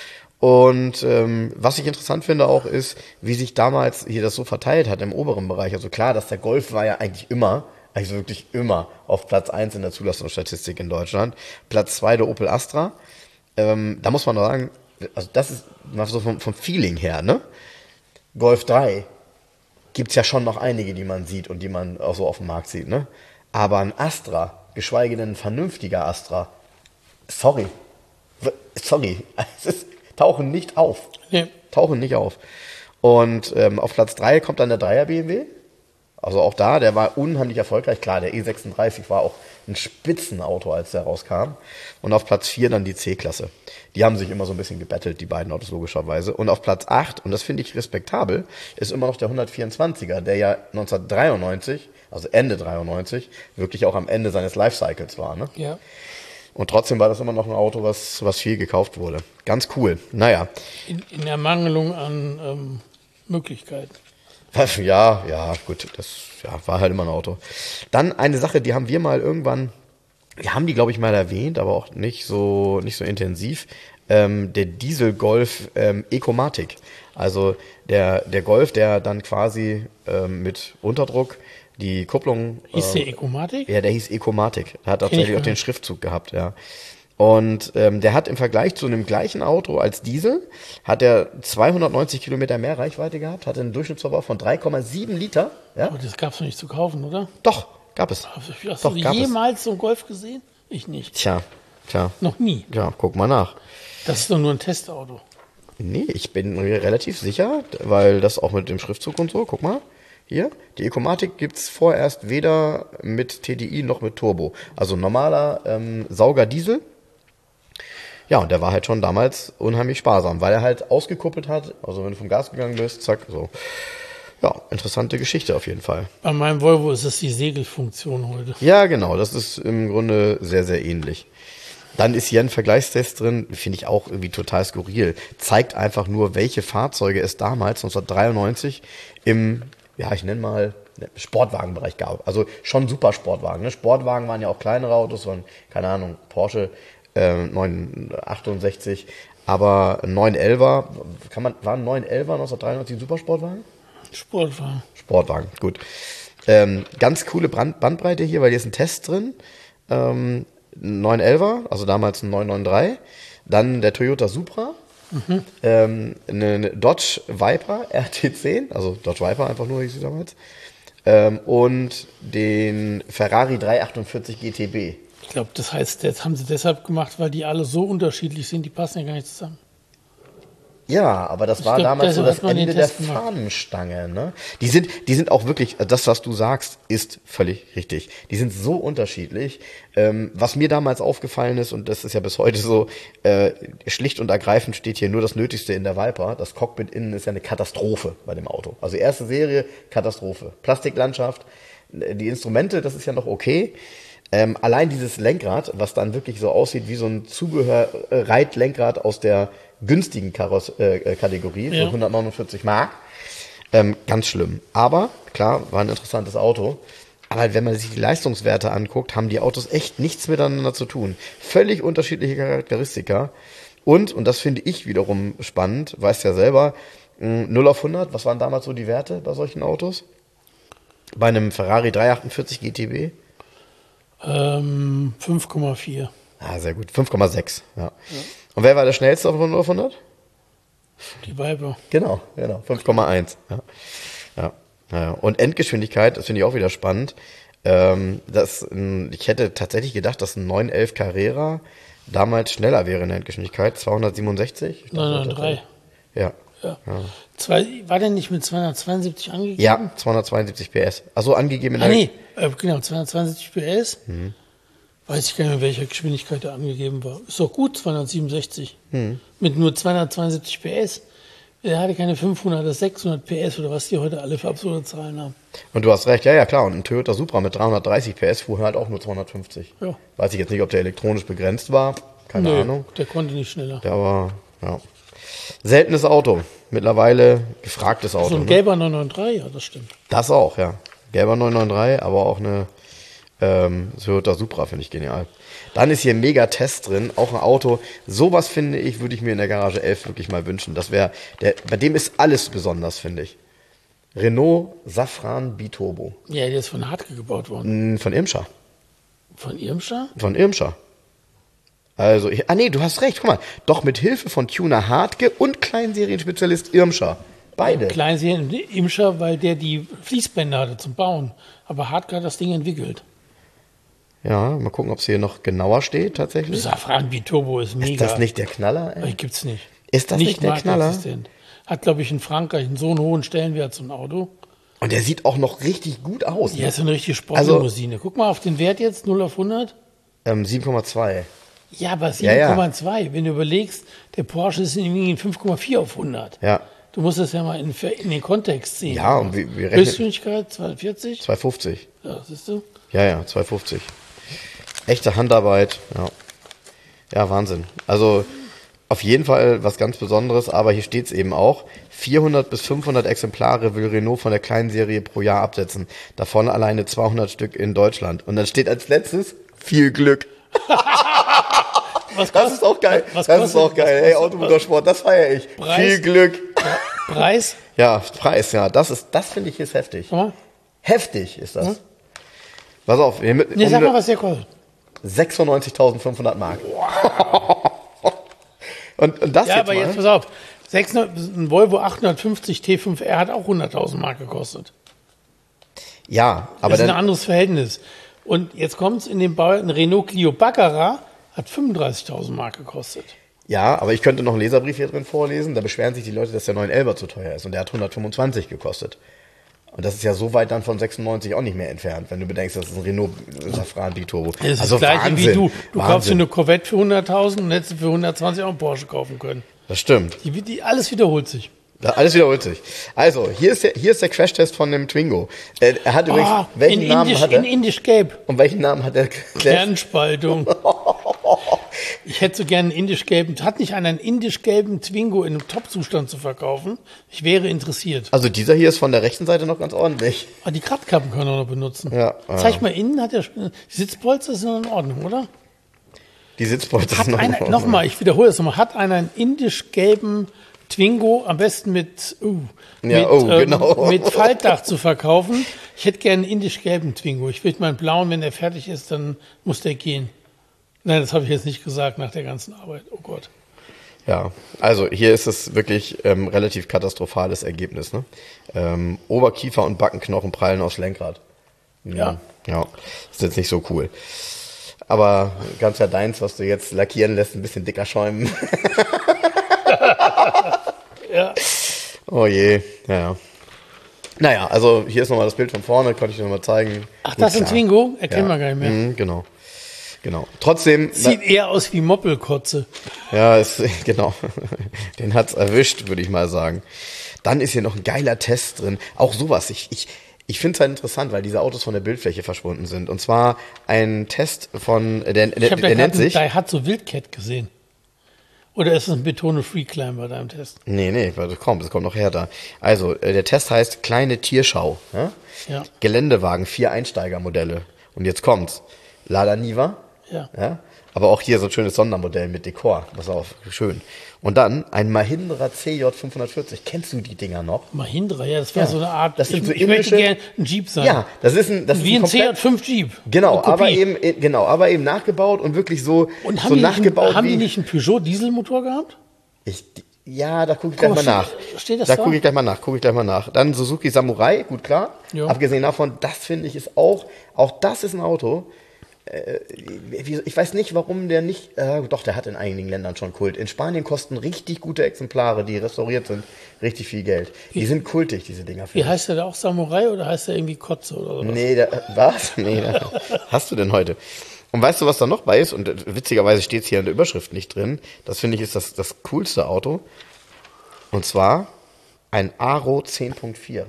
Und ähm, was ich interessant finde auch ist, wie sich damals hier das so verteilt hat im oberen Bereich. Also klar, dass der Golf war ja eigentlich immer, also wirklich immer auf Platz eins in der Zulassungsstatistik in Deutschland. Platz zwei der Opel Astra. Ähm, da muss man noch sagen, also das ist mal so vom, vom Feeling her, ne? Golf drei gibt's ja schon noch einige, die man sieht und die man auch so auf dem Markt sieht, ne? Aber ein Astra, geschweige denn ein vernünftiger Astra, sorry, w- sorry, es ist, tauchen nicht auf. Nee. Tauchen nicht auf. Und ähm, auf Platz drei kommt dann der Dreier B M W. Also auch da, der war unheimlich erfolgreich. Klar, der E sechsunddreißig war auch ein Spitzenauto, als der rauskam. Und auf Platz vier dann die C-Klasse. Die haben sich immer so ein bisschen gebettelt, die beiden Autos logischerweise. Und auf Platz acht, und das finde ich respektabel, ist immer noch der hundertvierundzwanziger, der ja neunzehnhundertdreiundneunzig, also Ende dreiundneunzig, wirklich auch am Ende seines Lifecycles war. Ne? Ja. Und trotzdem war das immer noch ein Auto, was, was viel gekauft wurde. Ganz cool. Naja. In, in Ermangelung an ähm, Möglichkeiten. Ja, ja, gut, das ja, war halt immer ein Auto. Dann eine Sache, die haben wir mal irgendwann, wir haben die, glaube ich, mal erwähnt, aber auch nicht so, nicht so intensiv, ähm, der Diesel-Golf ähm, Ecomatic. Also der, der Golf, der dann quasi ähm, mit Unterdruck die Kupplung... Hieß äh, der Ecomatic? Ja, der hieß Ecomatic. Der hat Kenn ich tatsächlich gar auch den nicht. Schriftzug gehabt, ja. Und ähm, der hat im Vergleich zu einem gleichen Auto als Diesel, hat er zweihundertneunzig Kilometer mehr Reichweite gehabt, hatte einen Durchschnittsverbrauch von drei Komma sieben Liter. Ja? Aber das gab es noch nicht zu kaufen, oder? Doch, gab es. Hast Doch, du gab jemals so einen Golf gesehen? Ich nicht. Tja, tja. Noch nie. Ja, guck mal nach. Das ist doch nur ein Testauto. Nee, ich bin mir relativ sicher, weil das auch mit dem Schriftzug und so, guck mal. Hier, die Ecomatic gibt's vorerst weder mit T D I noch mit Turbo. Also normaler ähm, Sauger-Diesel. Ja, und der war halt schon damals unheimlich sparsam, weil er halt ausgekuppelt hat. Also wenn du vom Gas gegangen bist, zack, so. Ja, interessante Geschichte auf jeden Fall. Bei meinem Volvo ist es die Segelfunktion heute. Ja, genau, das ist im Grunde sehr, sehr ähnlich. Dann ist hier ein Vergleichstest drin, finde ich auch irgendwie total skurril. Zeigt einfach nur, welche Fahrzeuge es damals, neunzehnhundertdreiundneunzig, im, ja, ich nenne mal, Sportwagenbereich gab. Also schon super Sportwagen. Ne? Sportwagen waren ja auch kleinere Autos, von, keine Ahnung, Porsche äh, neunhundertachtundsechzig, aber ein neun elfer, kann man, war ein neun elfer neunzehnhundertdreiundneunzig ein Supersportwagen? Sportwagen. Sportwagen, gut. Ähm, ganz coole Brand Bandbreite hier, weil hier ist ein Test drin. Ähm, neun elfer, also damals ein neun neun drei. Dann der Toyota Supra. Mhm. Ähm, eine, eine Dodge Viper R T zehn, also Dodge Viper einfach nur, hieß sie damals. Ähm, und den Ferrari dreihundertachtundvierzig G T B. Ich glaube, das heißt, das haben sie deshalb gemacht, weil die alle so unterschiedlich sind, die passen ja gar nicht zusammen. Ja, aber das war glaub, damals so deshalb das hat man den Ende der Test gemacht. Fahnenstange. Ne? Die sind, die sind auch wirklich, das, was du sagst, ist völlig richtig. Die sind so unterschiedlich. Ähm, was mir damals aufgefallen ist, und das ist ja bis heute so, äh, schlicht und ergreifend steht hier nur das Nötigste in der Viper. Das Cockpit innen ist ja eine Katastrophe bei dem Auto. Also erste Serie, Katastrophe. Plastiklandschaft, die Instrumente, das ist ja noch okay. Ähm, allein dieses Lenkrad, was dann wirklich so aussieht wie so ein Zubehör-Reitlenkrad aus der günstigen Kaross äh, Kategorie, Ja. so hundertneunundvierzig Mark, ähm, ganz schlimm. Aber, klar, war ein interessantes Auto. Aber wenn man sich die Leistungswerte anguckt, haben die Autos echt nichts miteinander zu tun. Völlig unterschiedliche Charakteristika. Und, und das finde ich wiederum spannend, weißt ja selber, mh, null auf hundert, was waren damals so die Werte bei solchen Autos? Bei einem Ferrari dreihundertachtundvierzig G T B? Ähm, fünf Komma vier. Ah, sehr gut. fünf Komma sechs. Ja. Ja. Und wer war der schnellste von null auf hundert? Die Viper. Genau, genau. fünf Komma eins. Ja. Ja. Ja. Und Endgeschwindigkeit, das finde ich auch wieder spannend. Ähm, das, ich hätte tatsächlich gedacht, dass ein neun elf Carrera damals schneller wäre in der Endgeschwindigkeit. zweihundertsiebenundsechzig? Ich dachte, neun neun drei. Ja. Ja. Ja. Zwei, war der nicht mit zweihundertzweiundsiebzig angegeben? Ja, zweihundertzweiundsiebzig P S. Also angegeben in Ah, der... nee, äh, genau, zweihundertzweiundsiebzig P S. Mhm. Weiß ich gar nicht mehr, welcher Geschwindigkeit der angegeben war. Ist doch gut, zweihundertsiebenundsechzig. Mhm. Mit nur zweihundertzweiundsiebzig P S. Er hatte keine fünfhundert oder sechshundert P S oder was die heute alle für absurde Zahlen haben. Und du hast recht, ja, ja, klar. Und ein Toyota Supra mit dreihundertdreißig P S fuhr halt auch nur zweihundertfünfzig. Ja. Weiß ich jetzt nicht, ob der elektronisch begrenzt war. Keine Nö, Ahnung. Der konnte nicht schneller. Der war, ja. Seltenes Auto. Mittlerweile gefragtes Auto. So ein ne? gelber neun neun drei, ja, das stimmt. Das auch, ja. Gelber neun neun drei, aber auch eine ähm, Toyota Supra finde ich genial. Dann ist hier ein Mega-Test drin, auch ein Auto. Sowas finde ich, würde ich mir in der Garage elf wirklich mal wünschen. Das wäre, der, bei dem ist alles besonders, finde ich. Renault Safran Biturbo. Ja, der ist von Hartke gebaut worden. Mm, Von Irmscher. Von Irmscher? Von Irmscher. Also, ich, ah nee, du hast recht, guck mal. Doch mit Hilfe von Tuner Hartke und Kleinserienspezialist Irmscher. Beide. Kleinserien Irmscher, weil der die Fließbänder hatte zum Bauen. Aber Hartke hat das Ding entwickelt. Ja, mal gucken, ob es hier noch genauer steht tatsächlich. Safran Biturbo ist mega. Ist das nicht der Knaller? Ey? Ey, gibt's nicht. Ist das nicht der Knaller? Markenassistent. Hat, glaube ich, in Frankreich einen so einen hohen Stellenwert zum Auto. Und der sieht auch noch richtig gut aus. Ja, Ne? ist eine richtige Also- Sportlimousine. Guck mal auf den Wert jetzt, null auf hundert. Ähm, sieben Komma zwei. Ja, aber Ja, ja. sieben Komma zwei. Wenn du überlegst, der Porsche ist in fünf Komma vier auf hundert. Ja, Du musst das ja mal in, in den Kontext sehen. Ja, und wir- wir rechnen- Höchstgeschwindigkeit zweihundertvierzig. zweihundertfünfzig. Ja, siehst du? Ja, ja, zweihundertfünfzig. Echte Handarbeit. Ja. Ja, Wahnsinn. Also auf jeden Fall was ganz Besonderes, aber hier steht es eben auch. vierhundert bis fünfhundert Exemplare will Renault von der kleinen Serie pro Jahr absetzen. Davon alleine zweihundert Stück in Deutschland. Und dann steht als letztes viel Glück. Was Das ist auch geil. Was das kostet, ist auch geil. was Ey, kostet- Automotorsport, das feiere ich. Preis? Viel Glück. Preis? Ja, Preis, ja. Das ist, das finde ich ist heftig. Schau mal. Heftig ist das. Pass auf, wir mit, Nee, um sag eine- mal, was der kostet. sechsundneunzigtausendfünfhundert Mark. und, und das Ja, jetzt aber mal. jetzt pass auf. sechshundert, ein Volvo achthundertfünfzig T fünf R hat auch hunderttausend Mark gekostet. Ja, aber Das ist ein dann, anderes Verhältnis. Und jetzt kommt's in den Bau, ein Renault Clio Baccarat hat fünfunddreißigtausend Mark gekostet. ja, aber ich könnte noch einen Leserbrief hier drin vorlesen. Da beschweren sich die Leute, dass der neun elfer zu teuer ist und der hat hundertfünfundzwanzig gekostet. Und das ist ja so weit dann von sechsundneunzig auch nicht mehr entfernt, wenn du bedenkst, das ist ein Renault Safran Biturbo. Das ist also das Gleiche Wahnsinn, wie du. Du kaufst dir Wahnsinn. eine Corvette für hunderttausend und hättest du für hundertzwanzig auch einen Porsche kaufen können. Das stimmt. Die, die, alles wiederholt sich. Ja, alles wiederholt sich. Also, hier ist der, hier ist der Crashtest von dem Twingo. Äh, er hat übrigens, Oh, welchen in, Namen Indisch, hat er? in Indisch Gelb. Und welchen Namen hat er? Kernspaltung. Ich hätte so gerne einen indisch-gelben. Hat nicht einer einen indisch-gelben Twingo in einem Top-Zustand zu verkaufen? Ich wäre interessiert. Also dieser hier ist von der rechten Seite noch ganz ordentlich. Aber die Kratzkappen können wir noch benutzen. Ja, Zeig ja. mal innen, hat der die Sitzpolster sind noch in Ordnung, oder? Die Sitzpolster Hat sind noch in einer, Ordnung. nochmal, ich wiederhole das nochmal, hat einer einen indisch-gelben Twingo, am besten mit, uh, Ja, mit, oh, genau. mit Faltdach zu verkaufen? Ich hätte gerne einen indisch-gelben Twingo. Ich will meinen blauen, wenn der fertig ist, dann muss der gehen. Nein, das habe ich jetzt nicht gesagt nach der ganzen Arbeit. Oh Gott. Ja, also hier ist es wirklich ähm, relativ katastrophales Ergebnis. Ne? Ähm, Oberkiefer und Backenknochen prallen aufs Lenkrad. Ja. Ja, ist jetzt nicht so cool. Aber ganz ja deins, was du jetzt lackieren lässt, ein bisschen dicker schäumen. Ja. Oh je, ja, ja. Naja, also hier ist nochmal das Bild von vorne, konnte ich dir nochmal zeigen. Ach, Gut, das ist ein klar. Twingo? Erkennen Ja. wir gar nicht mehr. Mhm, genau. Genau. Trotzdem. Sieht eher aus wie Moppelkotze. Ja, ist, genau. Den hat's erwischt, würde ich mal sagen. Dann ist hier noch ein geiler Test drin. Auch sowas. Ich, ich, ich finde es halt interessant, weil diese Autos von der Bildfläche verschwunden sind. Und zwar ein Test von, der, der, Ich habe der da nennt gerade sich. einen Daihatsu Wildcat gesehen. Oder ist es ein Betone Freeclimb bei deinem Test? Nee, nee, das kommt, das kommt noch härter. Also, äh, der Test heißt Kleine Tierschau. Ja? Ja. Geländewagen, vier Einsteigermodelle. Und jetzt kommt's. Lada Niva. Ja. Ja? Aber auch hier so ein schönes Sondermodell mit Dekor. Pass auf, schön. Und dann ein Mahindra C J fünfhundertvierzig. Kennst du die Dinger noch? Mahindra, ja, das wäre Ja. so eine Art. Das sind ich so ich möchte indische- gerne ein Jeep sein. Ja, das ist ein, das Wie ist ein ein C komplett- J fünf Jeep. Genau, Eine Kopie. aber eben, äh, genau, aber eben nachgebaut und wirklich so, Und haben, so die, nachgebaut nicht, haben wie. die nicht einen Peugeot Dieselmotor gehabt? Ich, ja, da gucke ich gleich Guck mal mal, nach. steht- steht das da da? gucke ich gleich mal nach, gucke ich gleich mal nach. Dann Suzuki Samurai, gut klar. Ja. Abgesehen davon, das finde ich ist auch, auch das ist ein Auto. Äh, wie- ich weiß nicht, warum der nicht, äh, doch, der hat in einigen Ländern schon Kult. In Spanien kosten richtig gute Exemplare, die restauriert sind, richtig viel Geld. Die sind kultig, diese Dinger. Wie heißt der da auch Samurai oder heißt der irgendwie Kotze oder so? Nee, da, was? Nee, da, hast du denn heute? Und weißt du, was da noch bei ist? Und äh, witzigerweise steht es hier in der Überschrift nicht drin. Das finde ich ist das, das coolste Auto. Und zwar ein Aro zehn Punkt vier.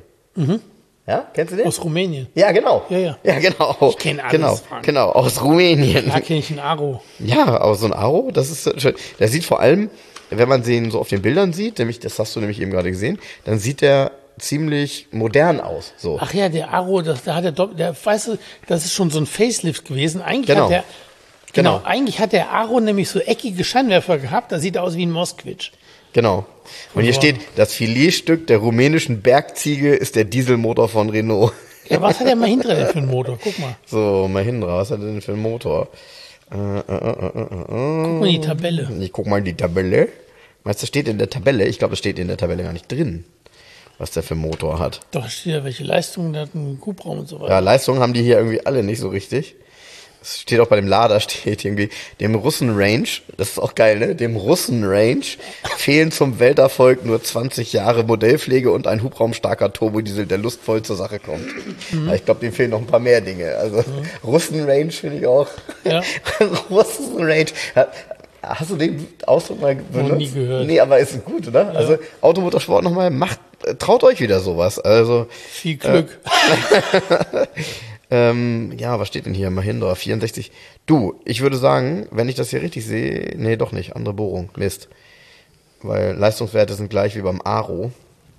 Ja, kennst du den? Aus Rumänien. Ja, genau. Ja, ja. Ja, genau. Ich kenn alles, Genau, Frank. genau, aus Rumänien. Da kenne ich einen Aro. Ja, aber so ein Aro, das ist schön. Der sieht vor allem, wenn man den so auf den Bildern sieht, nämlich, das hast du nämlich eben gerade gesehen, dann sieht der ziemlich modern aus. So. Ach ja, der Aro, das, da hat der, Dopp- der, weißt du, das ist schon so ein Facelift gewesen. Eigentlich Genau. hat der, genau, Genau. eigentlich hat der Aro nämlich so eckige Scheinwerfer gehabt. Da sieht er aus wie ein Moskwitsch. Genau. Und hier steht, das Filetstück der rumänischen Bergziege ist der Dieselmotor von Renault. Ja, was hat der Mahindra denn für einen Motor? Guck mal. So, Mahindra, was hat er denn für einen Motor? Äh, äh, äh, äh, äh, Guck mal die Tabelle. Ich guck mal in die Tabelle. Meinst du, steht in der Tabelle? Ich glaube, es steht in der Tabelle gar nicht drin, was der für einen Motor hat. Doch, steht ja, welche Leistungen der hat, einen Hubraum und so weiter. Ja, Leistung haben die hier irgendwie alle nicht so richtig. Es steht auch bei dem Lader, steht irgendwie, dem Russen-Range, das ist auch geil, ne? Dem Russen-Range fehlen zum Welterfolg nur zwanzig Jahre Modellpflege und ein hubraumstarker Turbodiesel, der lustvoll zur Sache kommt. Mhm. Ja, ich glaube, dem fehlen noch ein paar mehr Dinge. Also mhm. Russen-Range finde ich auch. Ja. Russen-Range. Hast du den Ausdruck mal benutzt? Noch nie gehört. Nee, aber ist gut, oder? Ja. Also Automotorsport nochmal, macht, traut euch wieder sowas. Also Viel Glück. Äh, Ähm, ja, was steht denn hier? Mahindra vierundsechzig. Du, ich würde sagen, wenn ich das hier richtig sehe, nee, doch nicht, andere Bohrung, Mist. Weil Leistungswerte sind gleich wie beim Aro.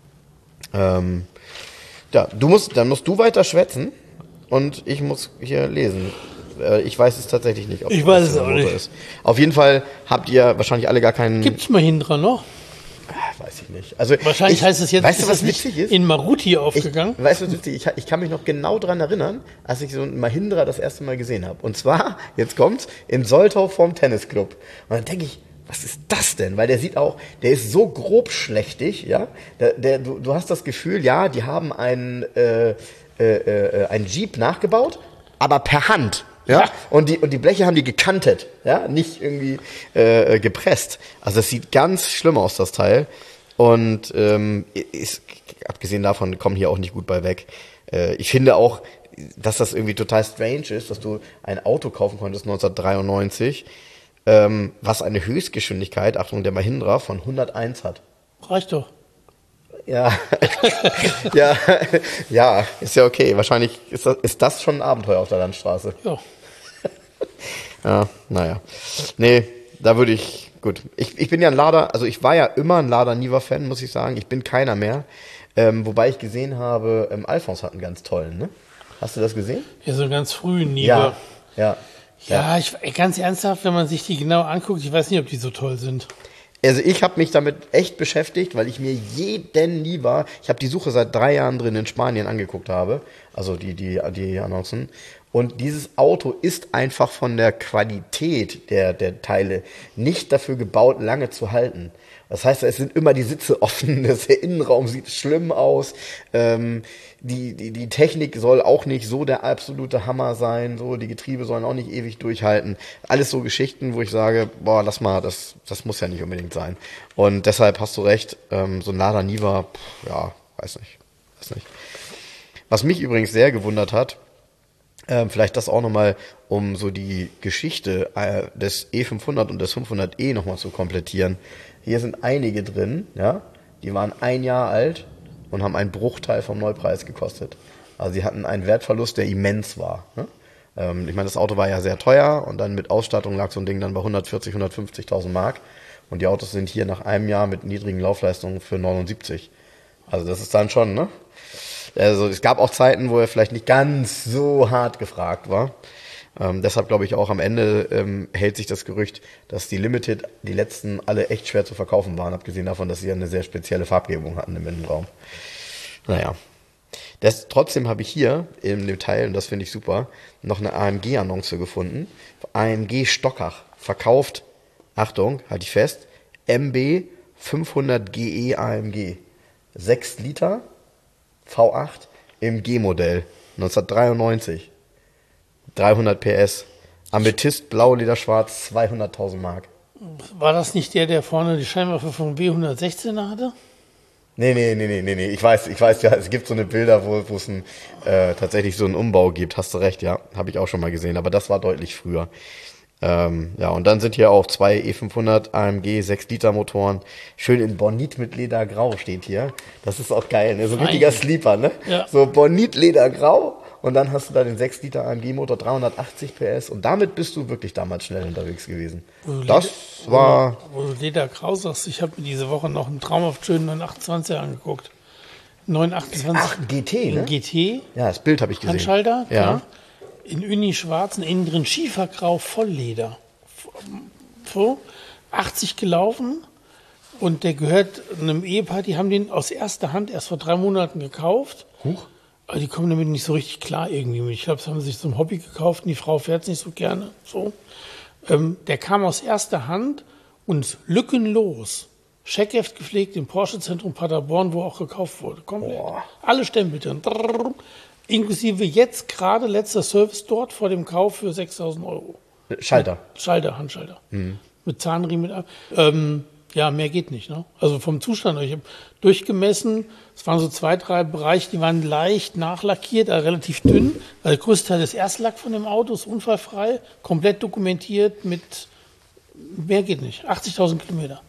Ähm, ja, du musst, dann musst du weiter schwätzen und ich muss hier lesen. Äh, ich weiß es tatsächlich nicht, ob Ich das weiß es der auch Motor nicht. ist. Auf jeden Fall habt ihr wahrscheinlich alle gar keinen. Gibt's Mahindra noch? Ah, weiß ich nicht. Also Wahrscheinlich ich, heißt es jetzt, weißt du, ist was das nicht witzig ist? in Maruti Ich, aufgegangen? weißt du, was witzig? ich, ich kann mich noch genau dran erinnern, als ich so einen Mahindra das erste Mal gesehen habe. Und zwar, jetzt kommt's, in Soltau vorm Tennisclub. Und dann denke ich, was ist das denn? Weil der sieht auch, der ist so grobschlächtig, ja. Der, der, du, du hast das Gefühl, ja, die haben einen, äh, äh, äh, einen Jeep nachgebaut, aber per Hand. Ja? Ja. Und die, und die Bleche haben die gekantet, ja, nicht irgendwie äh, gepresst. Also es sieht ganz schlimm aus, das Teil. Und ähm, ist, abgesehen davon kommen hier auch nicht gut bei weg. Äh, ich finde auch, dass das irgendwie total strange ist, dass du ein Auto kaufen konntest neunzehnhundertdreiundneunzig, ähm, was eine Höchstgeschwindigkeit, Achtung, der Mahindra, von hunderteins hat. Reicht doch. Ja, ja, ja, ist ja okay. Wahrscheinlich ist das, ist das schon ein Abenteuer auf der Landstraße. Ja. Ja, naja. Nee, da würde ich, gut. Ich, ich bin ja ein Lada, also ich war ja immer ein Lada Niva-Fan, muss ich sagen. Ich bin keiner mehr. Ähm, wobei ich gesehen habe, ähm, Alphons hat einen ganz tollen, ne? Hast du das gesehen? Ja, so ganz früh Niva. Ja, ja. Ja, ich, ganz ernsthaft, wenn man sich die genau anguckt, ich weiß nicht, ob die so toll sind. Also ich habe mich damit echt beschäftigt, weil ich mir jeden Niva, ich habe die Suche seit drei Jahren drin in Spanien angeguckt habe, also die, die, die Annoncen. Und dieses Auto ist einfach von der Qualität der, der Teile nicht dafür gebaut, lange zu halten. Das heißt, es sind immer die Sitze offen, der Innenraum sieht schlimm aus, ähm, die, die, die Technik soll auch nicht so der absolute Hammer sein, so die Getriebe sollen auch nicht ewig durchhalten. Alles so Geschichten, wo ich sage, boah, lass mal, das, das muss ja nicht unbedingt sein. Und deshalb hast du recht, ähm, so ein Lada Niva, pff, ja, weiß nicht, weiß nicht. Was mich übrigens sehr gewundert hat, ähm, vielleicht das auch nochmal, um so die Geschichte äh, des E fünfhundert und des fünfhundert e nochmal zu komplettieren. Hier sind einige drin, ja, die waren ein Jahr alt und haben einen Bruchteil vom Neupreis gekostet. Also sie hatten einen Wertverlust, der immens war. Ne? Ähm, ich meine, das Auto war ja sehr teuer und dann mit Ausstattung lag so ein Ding dann bei hundertvierzig, hundertfünfzigtausend Mark. Und die Autos sind hier nach einem Jahr mit niedrigen Laufleistungen für neunundsiebzig. Also das ist dann schon, ne? Also es gab auch Zeiten, wo er vielleicht nicht ganz so hart gefragt war. Ähm, deshalb glaube ich auch am Ende ähm, hält sich das Gerücht, dass die Limited, die letzten alle echt schwer zu verkaufen waren, abgesehen davon, dass sie eine sehr spezielle Farbgebung hatten im Innenraum. Naja. Das, trotzdem habe ich hier in dem Teil, und das finde ich super, noch eine A M G-Annonce gefunden. A M G Stockach verkauft, Achtung, halte ich fest, M B fünfhundert G E A M G. sechs Liter, V acht im G-Modell, neunzehnhundertdreiundneunzig. dreihundert P S. Amethyst, blau, lederschwarz, zweihunderttausend Mark. War das nicht der, der vorne die Scheinwerfer vom W hundertsechzehner hatte? Nee, nee, nee, nee, nee, nee. Ich weiß, ich weiß ja, es gibt so eine Bilder, wo, wo es ein, äh, tatsächlich so einen Umbau gibt. Hast du recht, ja. Habe ich auch schon mal gesehen. Aber das war deutlich früher. Ähm, ja, und dann sind hier auch zwei E fünfhundert A M G sechs Liter Motoren. Schön in Bonit mit Ledergrau steht hier. Das ist auch geil, ne? So ein richtiger Sleeper, ne? Ja. So Bonit Ledergrau. Und dann hast du da den sechs Liter A M G Motor, dreihundertachtzig P S. Und damit bist du wirklich damals schnell unterwegs gewesen. Das Leder, war... Wo du Ledergrau sagst, ich habe mir diese Woche noch einen traumhaft schönen neun achtundzwanzig angeguckt. neun achtundzwanzig. Ach, G T, ne? G T. Ja, das Bild habe ich gesehen. Handschalter, ja. Klar. In Uni schwarzen, innen drin Schiefergrau, Vollleder. So, achtzig gelaufen. Und der gehört einem Ehepaar, die haben den aus erster Hand erst vor drei Monaten gekauft. Huch. Aber die kommen damit nicht so richtig klar irgendwie. Ich glaube, das haben sie sich zum Hobby gekauft und die Frau fährt es nicht so gerne. So. Ähm, der kam aus erster Hand und lückenlos. Scheckheft gepflegt im Porsche-Zentrum Paderborn, wo auch gekauft wurde. Komplett. Boah. Alle Stempel drin. Drrr, inklusive jetzt gerade letzter Service dort vor dem Kauf für sechstausend Euro. Schalter. Schalter, Handschalter. Mhm. Mit Zahnriemen. Ähm, ja, mehr geht nicht. Ne? Also vom Zustand. Ich habe durchgemessen. Es waren so zwei, drei Bereiche, die waren leicht nachlackiert, also relativ dünn. Also der größte Teil des Erstlack von dem Auto ist unfallfrei, komplett dokumentiert mit, mehr geht nicht, achtzigtausend Kilometer.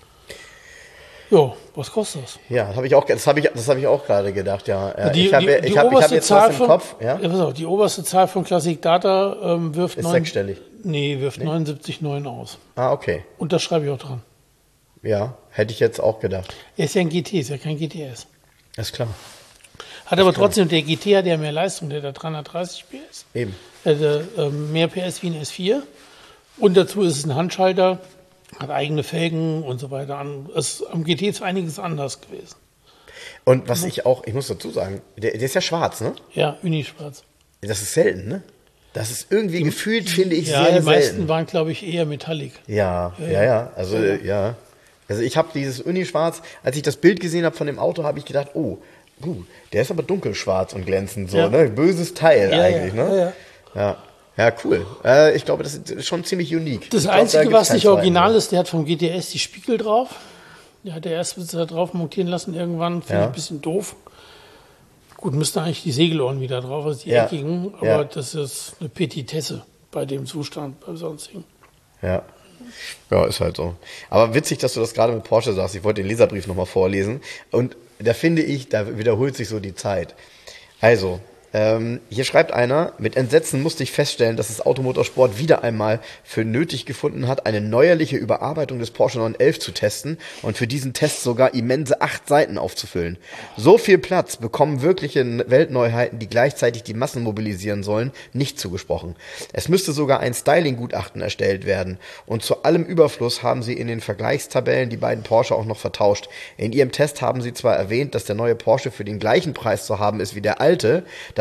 Jo, was kostet das? Ja, das habe ich auch, das habe ich, das habe ich auch gerade gedacht, ja. Die, ich habe, die, ich die habe, ich oberste habe jetzt Zahl was im von, Kopf, ja. ja pass auf, die oberste Zahl von Classic Data ähm, wirft Ist neun, sechsstellig. Nee, wirft Nee? neunundsiebzig Komma neun aus. Ah, okay. Und das schreibe ich auch dran. Ja, hätte ich jetzt auch gedacht. Er ist ja ein G T, ist ja kein G T S. Das ist klar. Hat aber trotzdem, der G T hat ja mehr Leistung, der hat dreihundertdreißig P S. Eben. Der hat äh, mehr P S wie ein S vier. Und dazu ist es ein Handschalter, hat eigene Felgen und so weiter. Es, am G T ist einiges anders gewesen. Und was ich auch, ich muss dazu sagen, der, der ist ja schwarz, ne? Ja, Unischwarz. Das ist selten, ne? Das ist irgendwie die, gefühlt, finde ich, ja, sehr selten. Ja, die meisten waren, glaube ich, eher Metallic. Ja, ja, ja. ja. Also, ja. ja. Also ich habe dieses Unischwarz, als ich das Bild gesehen habe von dem Auto, habe ich gedacht, oh, uh, der ist aber dunkelschwarz und glänzend so, ja. ne? Böses Teil ja, eigentlich, ja, ne? Ja, ja. Ja, cool. Äh, ich glaube, das ist schon ziemlich unique. Das ich Einzige, glaub, da was nicht original Zweiten. ist, der hat vom G T S die Spiegel drauf. Der hat der Erstbesitzer drauf montieren lassen irgendwann. Finde ja. ich ein bisschen doof. Gut, müsste eigentlich die Segelohren wieder drauf, also die ja. eckigen. Aber ja. das ist eine Petitesse bei dem Zustand, beim sonstigen. Ja. Ja, ist halt so. Aber witzig, dass du das gerade mit Porsche sagst. Ich wollte den Leserbrief nochmal vorlesen. Und da finde ich, da wiederholt sich so die Zeit. Also, ähm, hier schreibt einer, mit Entsetzen musste ich feststellen, dass das Automotorsport wieder einmal für nötig gefunden hat, eine neuerliche Überarbeitung des Porsche neun elf zu testen und für diesen Test sogar immense acht Seiten aufzufüllen. So viel Platz bekommen wirkliche Weltneuheiten, die gleichzeitig die Massen mobilisieren sollen, nicht zugesprochen. Es müsste sogar ein Styling-Gutachten erstellt werden. Und zu allem Überfluss haben sie in den Vergleichstabellen die beiden Porsche auch noch vertauscht. In ihrem Test haben sie zwar erwähnt, dass der neue Porsche für den gleichen Preis zu haben ist wie der alte, das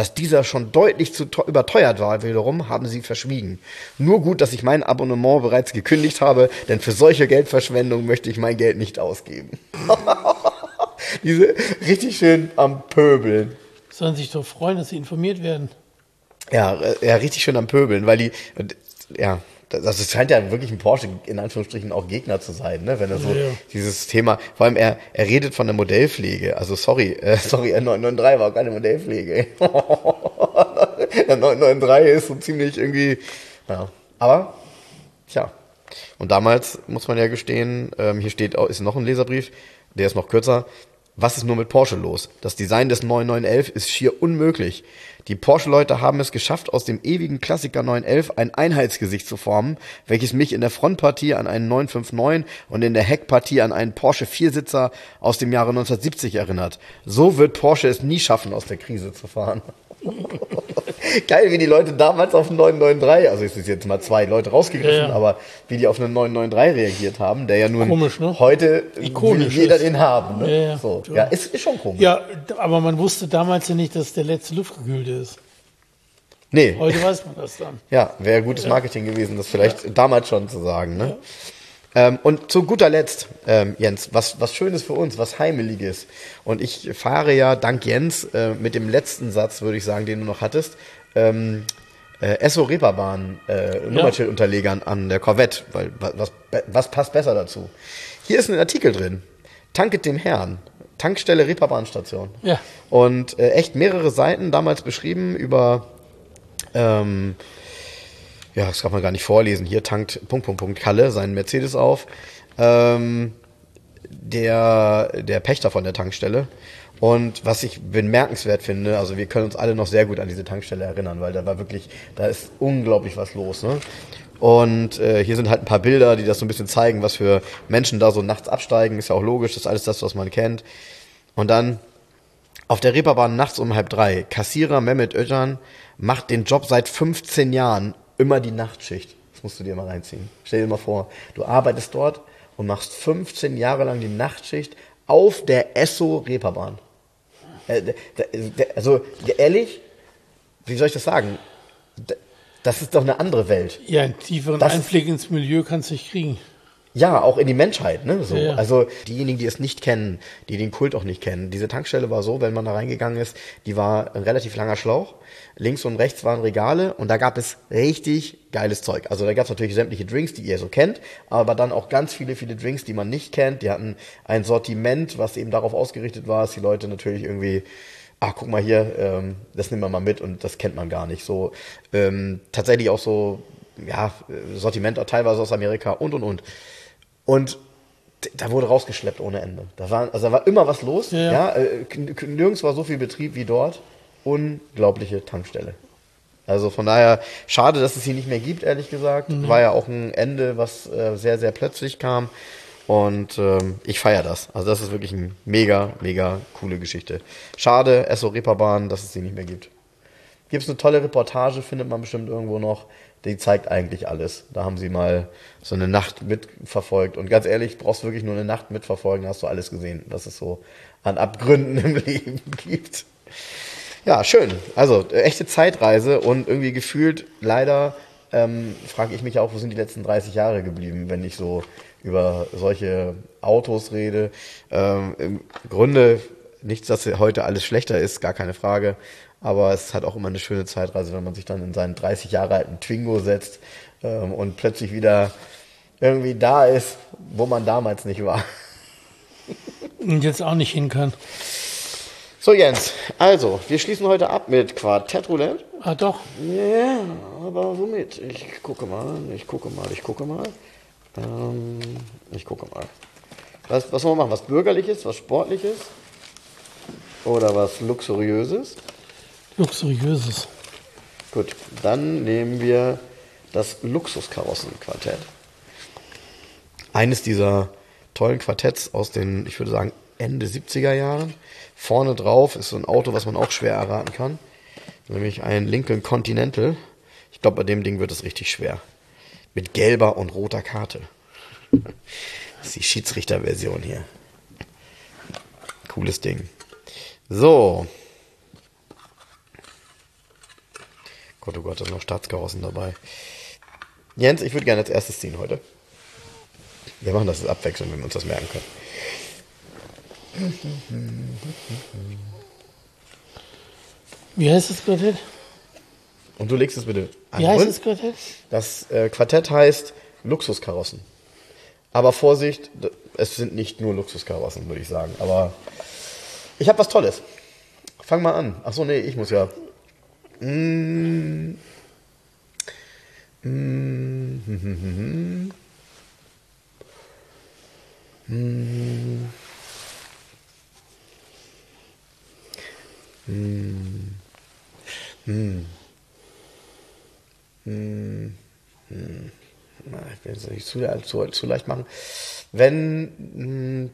Dass dieser schon deutlich zu überteuert war wiederum, haben sie verschwiegen. Nur gut, dass ich mein Abonnement bereits gekündigt habe, denn für solche Geldverschwendung möchte ich mein Geld nicht ausgeben. Diese richtig schön am Pöbeln. Sollen sich doch freuen, dass sie informiert werden. Ja, ja, richtig schön am Pöbeln, weil die, ja, das scheint ja wirklich ein Porsche, in Anführungsstrichen, auch Gegner zu sein, ne? Wenn er so Ja. dieses Thema, vor allem er, er redet von der Modellpflege, also sorry, äh, sorry, R neun neun drei war keine Modellpflege. Der neun neun drei ist so ziemlich irgendwie, ja, aber, tja. Und damals, muss man ja gestehen, ähm, hier steht, auch, ist noch ein Leserbrief, der ist noch kürzer. Was ist nur mit Porsche los? Das Design des neun neun elf ist schier unmöglich. Die Porsche-Leute haben es geschafft, aus dem ewigen Klassiker neun elf ein Einheitsgesicht zu formen, welches mich in der Frontpartie an einen neun fünf neun und in der Heckpartie an einen Porsche Viersitzer aus dem Jahre neunzehnhundertsiebzig erinnert. So wird Porsche es nie schaffen, aus der Krise zu fahren. Geil, wie die Leute damals auf den neun neun drei, also es ist jetzt mal zwei Leute rausgegriffen, Ja, ja. aber wie die auf einen neun neun drei reagiert haben, der ja nun Komisch, ne? heute Ikonisch will jeder ist. den haben. Ne? Ja, ja. So. Ja, ist, ist schon komisch. Ja, aber man wusste damals ja nicht, dass der letzte luftgekühlt ist. Nee, Heute weiß man das dann. ja, wäre gutes Marketing gewesen, das vielleicht damals schon zu sagen. Ne? Ähm, und zu guter Letzt, ähm, Jens, was, was Schönes für uns, was Heimeliges. Und ich fahre ja dank Jens äh, mit dem letzten Satz, würde ich sagen, den du noch hattest, ähm, äh, Esso Reeperbahn äh, Nummerschildunterlegern an der Corvette, weil was, was passt besser dazu? Hier ist ein Artikel drin. Tanket dem Herrn. Tankstelle Reeperbahnstation. Ja. Und äh, echt mehrere Seiten damals beschrieben über ähm, ja, das kann man gar nicht vorlesen. Hier tankt Punkt, Punkt, Punkt Kalle seinen Mercedes auf. Ähm, der, der Pächter von der Tankstelle. Und was ich bemerkenswert finde, also wir können uns alle noch sehr gut an diese Tankstelle erinnern, weil da war wirklich, da ist unglaublich was los, ne? Und äh, hier sind halt ein paar Bilder, die das so ein bisschen zeigen, was für Menschen da so nachts absteigen. Ist ja auch logisch, das ist alles das, was man kennt. Und dann auf der Reeperbahn nachts um halb drei. Kassierer Mehmet Özcan macht den Job seit fünfzehn Jahren immer die Nachtschicht. Das musst du dir mal reinziehen. Stell dir mal vor, du arbeitest dort und machst fünfzehn Jahre lang die Nachtschicht auf der Esso Reeperbahn. Äh, d- d- Also ehrlich, wie soll ich das sagen? D- Das ist doch eine andere Welt. Ja, einen tieferen Das- Einblick ins Milieu kannst du nicht kriegen. Ja, auch in die Menschheit, ne? So. Ja, ja. Also diejenigen, die es nicht kennen, die den Kult auch nicht kennen. Diese Tankstelle war so, wenn man da reingegangen ist, die war ein relativ langer Schlauch. Links und rechts waren Regale und da gab es richtig geiles Zeug. Also da gab es natürlich sämtliche Drinks, die ihr so kennt, aber dann auch ganz viele, viele Drinks, die man nicht kennt. Die hatten ein Sortiment, was eben darauf ausgerichtet war, dass die Leute natürlich irgendwie, ach, guck mal hier, ähm, das nehmen wir mal mit und das kennt man gar nicht. So ähm, tatsächlich auch so, ja, Sortiment auch teilweise aus Amerika und und und. Und d- da wurde rausgeschleppt ohne Ende. Da war, also da war immer was los. Ja, ja. Ja, äh, k- k- nirgends war so viel Betrieb wie dort. Unglaubliche Tankstelle. Also von daher, schade, dass es sie nicht mehr gibt, ehrlich gesagt. War ja auch ein Ende, was äh, sehr, sehr plötzlich kam. Und ähm, ich feiere das. Also das ist wirklich eine mega, mega coole Geschichte. Schade, Esso Reeperbahn, dass es sie nicht mehr gibt. Gibt es eine tolle Reportage, findet man bestimmt irgendwo noch. Die zeigt eigentlich alles. Da haben sie mal so eine Nacht mitverfolgt. Und ganz ehrlich, brauchst du wirklich nur eine Nacht mitverfolgen, hast du alles gesehen, was es so an Abgründen im Leben gibt. Ja, schön. Also, äh, echte Zeitreise und irgendwie gefühlt, leider ähm, frage ich mich auch, wo sind die letzten dreißig Jahre geblieben, wenn ich so über solche Autos rede. Ähm, im Grunde nichts, dass heute alles schlechter ist, gar keine Frage. Aber es ist halt auch immer eine schöne Zeitreise, wenn man sich dann in seinen dreißig Jahre alten Twingo setzt ähm, und plötzlich wieder irgendwie da ist, wo man damals nicht war. Und jetzt auch nicht hin kann. So Jens, also, wir schließen heute ab mit Quartett Roulette. Ah, doch. Ja, aber womit? Ich gucke mal, ich gucke mal, ich gucke mal. Ähm, ich gucke mal. Was, was wollen wir machen? Was Bürgerliches, was Sportliches? Oder was Luxuriöses? Luxuriöses. Gut, dann nehmen wir das Luxuskarossenquartett. Eines dieser tollen Quartetts aus den, ich würde sagen, Ende siebziger Jahren. Vorne drauf ist so ein Auto, was man auch schwer erraten kann. Nämlich ein Lincoln Continental. Ich glaube, bei dem Ding wird es richtig schwer. Mit gelber und roter Karte. Das ist die Schiedsrichterversion hier. Cooles Ding. So. Gott, oh Gott, da sind noch Staatskarossen dabei. Jens, ich würde gerne als erstes ziehen heute. Wir machen das abwechselnd, wenn wir uns das merken können. Wie heißt das Quartett? Und du legst es bitte an. Wie heißt Und das Quartett? Das äh, Quartett heißt Luxuskarossen. Aber Vorsicht, d- es sind nicht nur Luxuskarossen, würde ich sagen. Aber ich habe was Tolles. Fang mal an. Ach so, nee, ich muss ja. Mm. Mm. Mm. Mm. Mm. Mm. Mm. Mm. Na, ich will es nicht zu, zu, zu leicht machen. Wenn,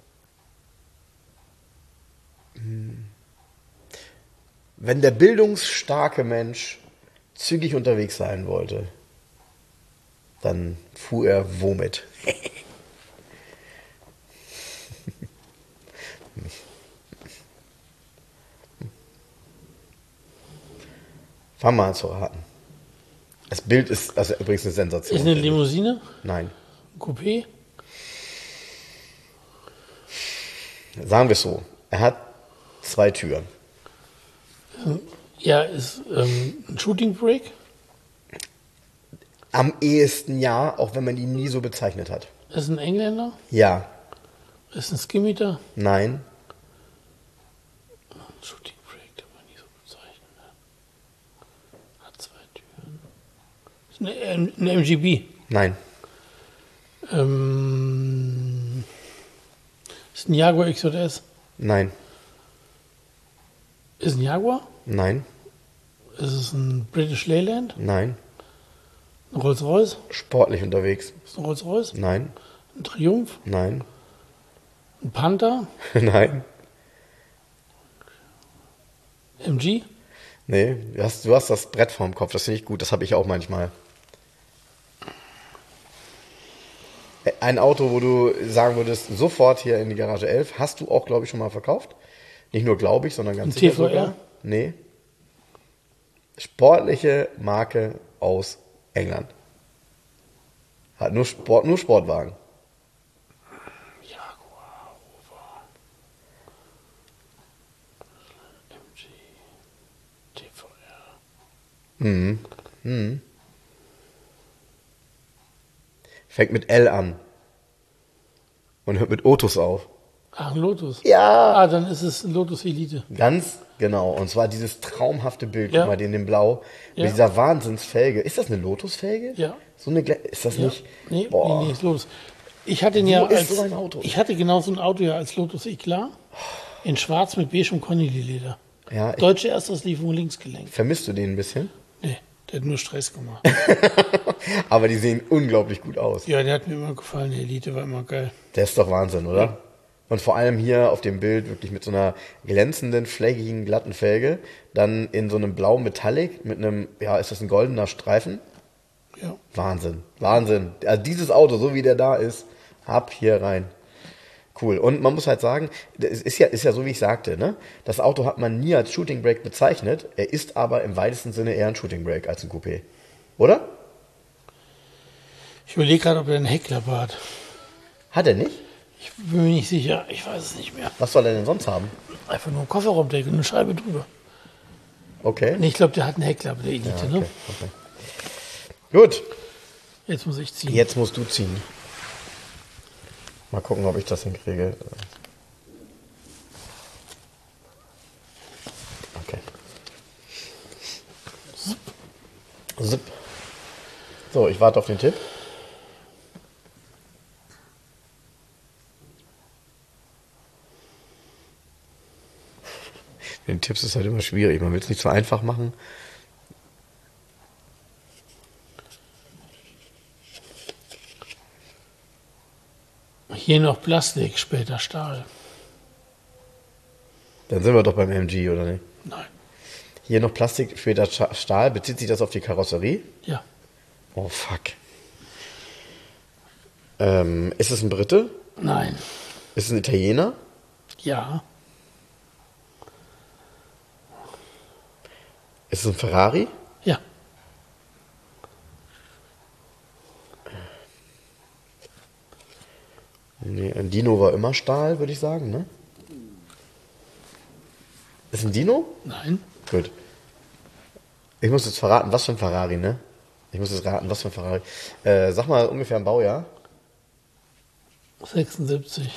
mm, wenn der bildungsstarke Mensch zügig unterwegs sein wollte, dann fuhr er womit? Fang mal an zu raten. Das Bild ist also übrigens eine Sensation. Ist eine finde ich. Limousine? Nein. Ein Coupé? Sagen wir es so. Er hat zwei Türen. Ja, ist ähm, ein Shooting Break? Am ehesten ja, auch wenn man ihn nie so bezeichnet hat. Ist ein Engländer? Ja. Ist ein Skimitar? Nein. Shooting Break, den man nie so bezeichnet hat. Hat zwei Türen. Ist eine, ähm, ein M G B? Nein. Ähm, ist ein Jaguar X J S? Nein. Ist ein Jaguar? Nein. Ist es ein British Leyland? Nein. Ein Rolls-Royce? Sportlich unterwegs. Ist ein Rolls-Royce? Nein. Ein Triumph? Nein. Ein Panther? Nein. M G? Nee, du hast, du hast das Brett vorm Kopf, das finde ich gut, das habe ich auch manchmal. Ein Auto, wo du sagen würdest, sofort hier in die Garage elf, hast du auch, glaube ich, schon mal verkauft. Nicht nur glaube ich, sondern ganz Ein sicher T V R? sogar. Nee. Sportliche Marke aus England. Hat nur Sport, nur Sportwagen. Jaguar, Rover. M G. T V R. Mhm. Mhm. Fängt mit L an. Und hört mit Otus auf. Ach, ein Lotus. Ja. Ah, dann ist es ein Lotus Elite. Ganz genau. Und zwar dieses traumhafte Bild, Ja. guck mal, den in Blau. Ja. Mit dieser Wahnsinnsfelge. Ist das eine Lotusfelge? Ja. So eine, Gle- ist das Ja. nicht? Nee, Boah. nee, nee, ist Lotus. Ich hatte ihn Wo ja ist als, so ein Auto? Ich hatte genau so ein Auto ja als Lotus Eclat. In schwarz mit beige und Conny-Leder. Ja, ich, Deutsche Erstauslieferung Linksgelenk. vermisst du den ein bisschen? Nee, der hat nur Stress gemacht. Aber die sehen unglaublich gut aus. Ja, der hat mir immer gefallen. Die Elite war immer geil. Der ist doch Wahnsinn, oder? Ja. Und vor allem hier auf dem Bild wirklich mit so einer glänzenden, fleckigen, glatten Felge. Dann in so einem blau Metallic mit einem, ja, ist das ein goldener Streifen? Ja. Wahnsinn, Wahnsinn. Also dieses Auto, so wie der da ist, ab hier rein. Cool. Und man muss halt sagen, es ist ja, ist ja so, wie ich sagte, ne? Das Auto hat man nie als Shooting Brake bezeichnet. Er ist aber im weitesten Sinne eher ein Shooting Brake als ein Coupé. Oder? Ich überlege gerade, ob er einen Heckklappe hat. Hat er nicht? Ich bin mir nicht sicher. Ich weiß es nicht mehr. Was soll er denn sonst haben? Einfach nur ein Kofferraumdeckel und eine Scheibe drüber. Okay. Nee, ich glaube, der hat einen Heckklappe, der Elite. Ja, okay, Ne? okay. Gut, Jetzt muss ich ziehen. jetzt musst du ziehen. Mal gucken, ob ich das hinkriege. Okay. Zip. So, ich warte auf den Tipp. Den Tipps ist halt immer schwierig. Man will es nicht so einfach machen. Hier noch Plastik, später Stahl. Dann sind wir doch beim M G, oder nicht? Nein. Hier noch Plastik, später Scha- Stahl. Bezieht sich das auf die Karosserie? Ja. Oh, fuck. Ähm, ist es ein Brite? Nein. Ist es ein Italiener? Ja. Ist es ein Ferrari? Ja. Nee, ein Dino war immer Stahl, würde ich sagen, ne? Ist ein Dino? Nein. Gut. Ich muss jetzt verraten, was für ein Ferrari, ne? Ich muss jetzt raten, was für ein Ferrari. Äh, sag mal ungefähr ein Baujahr. sechsundsiebzig.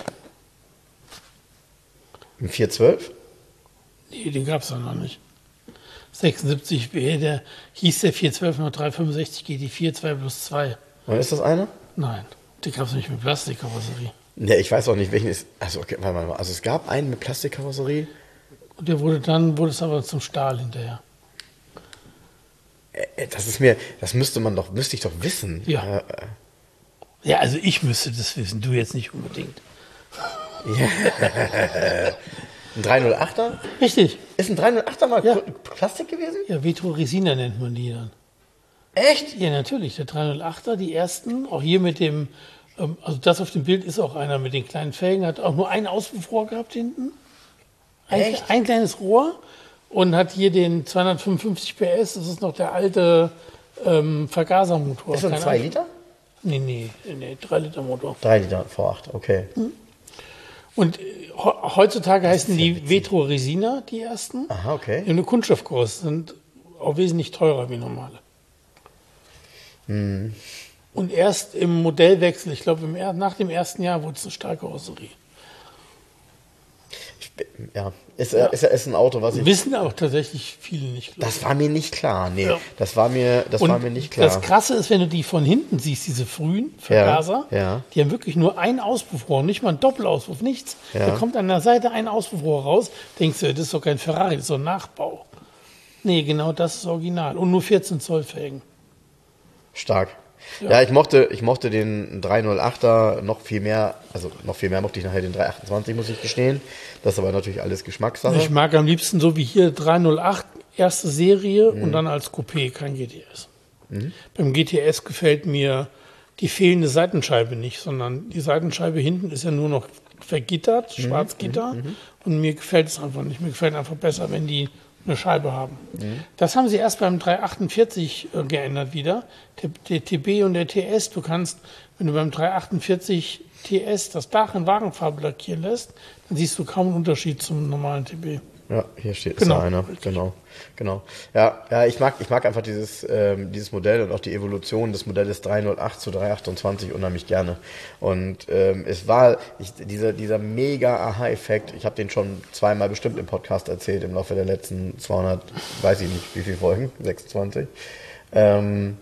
Ein vier zwölf? Nee, den gab es doch noch nicht. sechsundsiebzig, der, hieß der vierhundertzwölf noch dreihundertfünfundsechzig G T vier zwei plus zwei. Und ist das einer? Nein, den gab es nicht mit Plastikkarosserie. Ne, ich weiß auch nicht, welchen ist. Also, okay, warte mal. Also, es gab einen mit Plastikkarosserie. Und der wurde dann, wurde es aber zum Stahl hinterher. Äh, Das ist mir, das müsste man doch, müsste ich doch wissen. Ja. Äh, Ja, also ich müsste das wissen, du jetzt nicht unbedingt. Ein dreihundertachter? Richtig. Ist ein dreihundertachter mal Ja. Plastik gewesen? Ja, Vetroresina nennt man die dann. Echt? Ja, natürlich, der dreihundertachter, die ersten, auch hier mit dem, ähm, also das auf dem Bild ist auch einer mit den kleinen Felgen, hat auch nur ein Auspuffrohr gehabt hinten. Ein, Echt? ein kleines Rohr und hat hier den zweihundertfünfundfünfzig P S, das ist noch der alte ähm, Vergasermotor. Ist so ein Kein zwei Ein- Liter? Nee, nee, nee, drei Liter Motor. drei Liter V acht, okay. Und äh, he- heutzutage heißen die Vetroresina, die ersten. Aha, okay. Die haben eine Kunststoffkurs, sind auch wesentlich teurer wie normale. Hm. Und erst im Modellwechsel, ich glaube im er- nach dem ersten Jahr wurde es eine Stahlkarosserie. Ich, bin- ja, ist, ja. Ist, ist ein Auto, was ich. Wissen auch tatsächlich viele nicht. glaub ich. Das war mir nicht klar. Nee, Ja. das war mir, das Und war mir nicht klar. das Krasse ist, wenn du die von hinten siehst, diese frühen Vergaser, Ja, ja. die haben wirklich nur ein Auspuffrohr, nicht mal einen Doppelauspuff, nichts. Ja. Da kommt an der Seite ein Auspuffrohr raus, denkst du, das ist doch kein Ferrari, das ist doch ein Nachbau. Nee, genau das ist original. Und nur vierzehn Zoll Felgen. Stark. Ja, ich mochte, ich mochte den dreihundertachter noch viel mehr, also noch viel mehr mochte ich nachher den dreihundertachtundzwanzig, muss ich gestehen. Das ist aber natürlich alles Geschmackssache. Ich mag am liebsten so wie hier dreihundertacht, erste Serie Mhm. und dann als Coupé, kein G T S. Beim G T S gefällt mir die fehlende Seitenscheibe nicht, sondern die Seitenscheibe hinten ist ja nur noch vergittert, Mhm. Schwarzgitter. Und mir gefällt es einfach nicht. Mir gefällt einfach besser, wenn die eine Scheibe haben. Mhm. Das haben sie erst beim dreihundertachtundvierzig äh, geändert wieder. Der, der T B und der T S, du kannst, wenn du beim dreihundertachtundvierzig T S das Dach in Wagenfarbe lackieren lässt, dann siehst du kaum einen Unterschied zum normalen T B. Ja, hier steht Genau. ist da einer. Genau, genau. Ja, ja, ich mag, ich mag einfach dieses, ähm, dieses Modell und auch die Evolution des Modells dreihundertacht zu dreihundertachtundzwanzig unheimlich gerne. Und ähm, es war ich, dieser, dieser mega Aha-Effekt. Ich habe den schon zweimal bestimmt im Podcast erzählt im Laufe der letzten zweihundert, weiß ich nicht, wie viele Folgen, sechsundzwanzig. Ähm,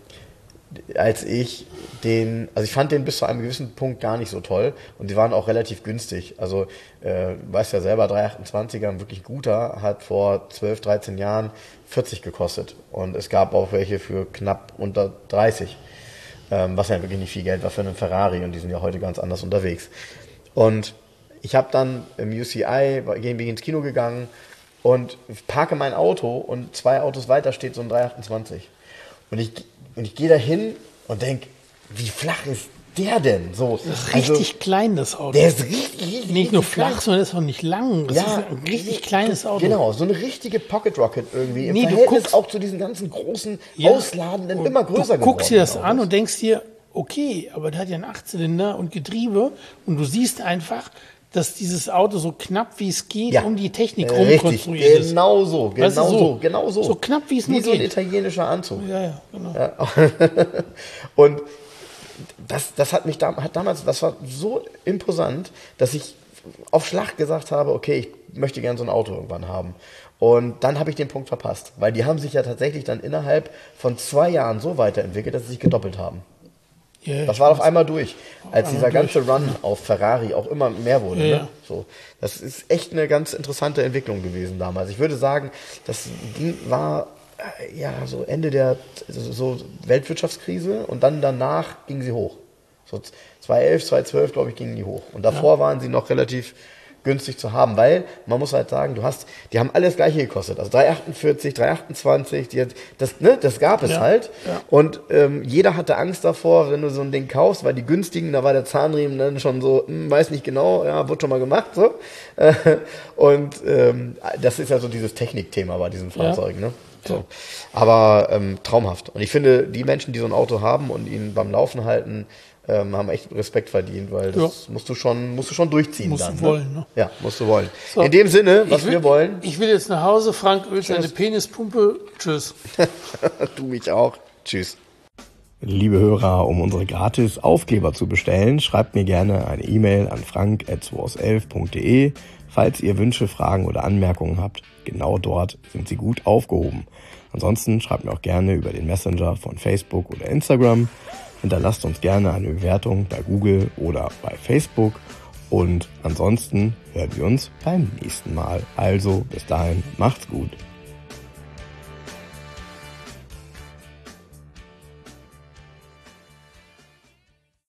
als ich den, also ich fand den bis zu einem gewissen Punkt gar nicht so toll und die waren auch relativ günstig. Also äh, du weißt ja selber, dreihundertachtundzwanziger, ein wirklich guter, hat vor zwölf, dreizehn Jahren vierzig gekostet und es gab auch welche für knapp unter dreißig, ähm, was ja wirklich nicht viel Geld war für einen Ferrari und die sind ja heute ganz anders unterwegs. Und ich habe dann im U C I, bin ins Kino gegangen und parke mein Auto und zwei Autos weiter steht so ein dreihundertachtundzwanzig. Und ich, und ich gehe da hin und denke, wie flach ist der denn? So, Das ist also, richtig klein, das Auto. der ist richtig, richtig, Nicht nur richtig klein. flach, sondern ist auch nicht lang. Das ist ein richtig kleines Auto. Genau, so eine richtige Pocket Rocket irgendwie. Im Nee, du Verhältnis guckst- auch zu diesen ganzen großen, Ja. ausladenden, Und immer größer Du guckst dir das gewordenen an Autos. und denkst dir, okay, aber der hat ja einen Achtzylinder und Getriebe und du siehst einfach, dass dieses Auto so knapp wie es geht Ja. um die Technik Äh, rum Richtig, konstruiert ist. genau so, genau Weißt du, so, so. genau so. So knapp, wie es Wie nur so ein geht. italienischer Anzug. Ja, ja, genau. Und das, das hat mich da, hat damals, das war so imposant, dass ich auf Schlag gesagt habe, okay, ich möchte gerne so ein Auto irgendwann haben. Und dann habe ich den Punkt verpasst, weil die haben sich ja tatsächlich dann innerhalb von zwei Jahren so weiterentwickelt, dass sie sich gedoppelt haben. Ja, Das ich war auf weiß. einmal durch, als einmal dieser ganze durch. Run auf Ferrari auch immer mehr wurde. Ja. Ne? So, das ist echt eine ganz interessante Entwicklung gewesen damals. Ich würde sagen, das ging, war äh, ja so Ende der so Weltwirtschaftskrise und dann danach ging sie hoch. So zweitausendelf, zweitausendzwölf, glaube ich, gingen die hoch. Und davor waren sie noch relativ günstig zu haben, weil man muss halt sagen, du hast, die haben alles gleiche gekostet. Also dreihundertachtundvierzig, dreihundertachtundzwanzig, die hat, das, ne, das gab es Ja, halt. ja. Und ähm, jeder hatte Angst davor, wenn du so ein Ding kaufst, weil die günstigen, da war der Zahnriemen dann schon so, hm, weiß nicht genau, ja, wurde schon mal gemacht, so. Äh, Und ähm, das ist ja so dieses Technikthema bei diesen Fahrzeugen, ne? So. Aber ähm, traumhaft. Und ich finde, die Menschen, die so ein Auto haben und ihn beim Laufen halten, ähm, haben echt Respekt verdient, weil das ja. musst du schon, musst du schon durchziehen. Musst dann, du wollen, ne? Ja, musst du wollen. So. In dem Sinne, was will, wir wollen. Ich will jetzt nach Hause, Frank ölt seine Penispumpe. Tschüss. Du mich auch. Tschüss. Liebe Hörer, um unsere gratis Aufkleber zu bestellen, schreibt mir gerne eine E-Mail an frank at zweihundertelf punkt de. Falls ihr Wünsche, Fragen oder Anmerkungen habt, genau dort sind sie gut aufgehoben. Ansonsten schreibt mir auch gerne über den Messenger von Facebook oder Instagram. Hinterlasst uns gerne eine Bewertung bei Google oder bei Facebook. Und ansonsten hören wir uns beim nächsten Mal. Also bis dahin, macht's gut.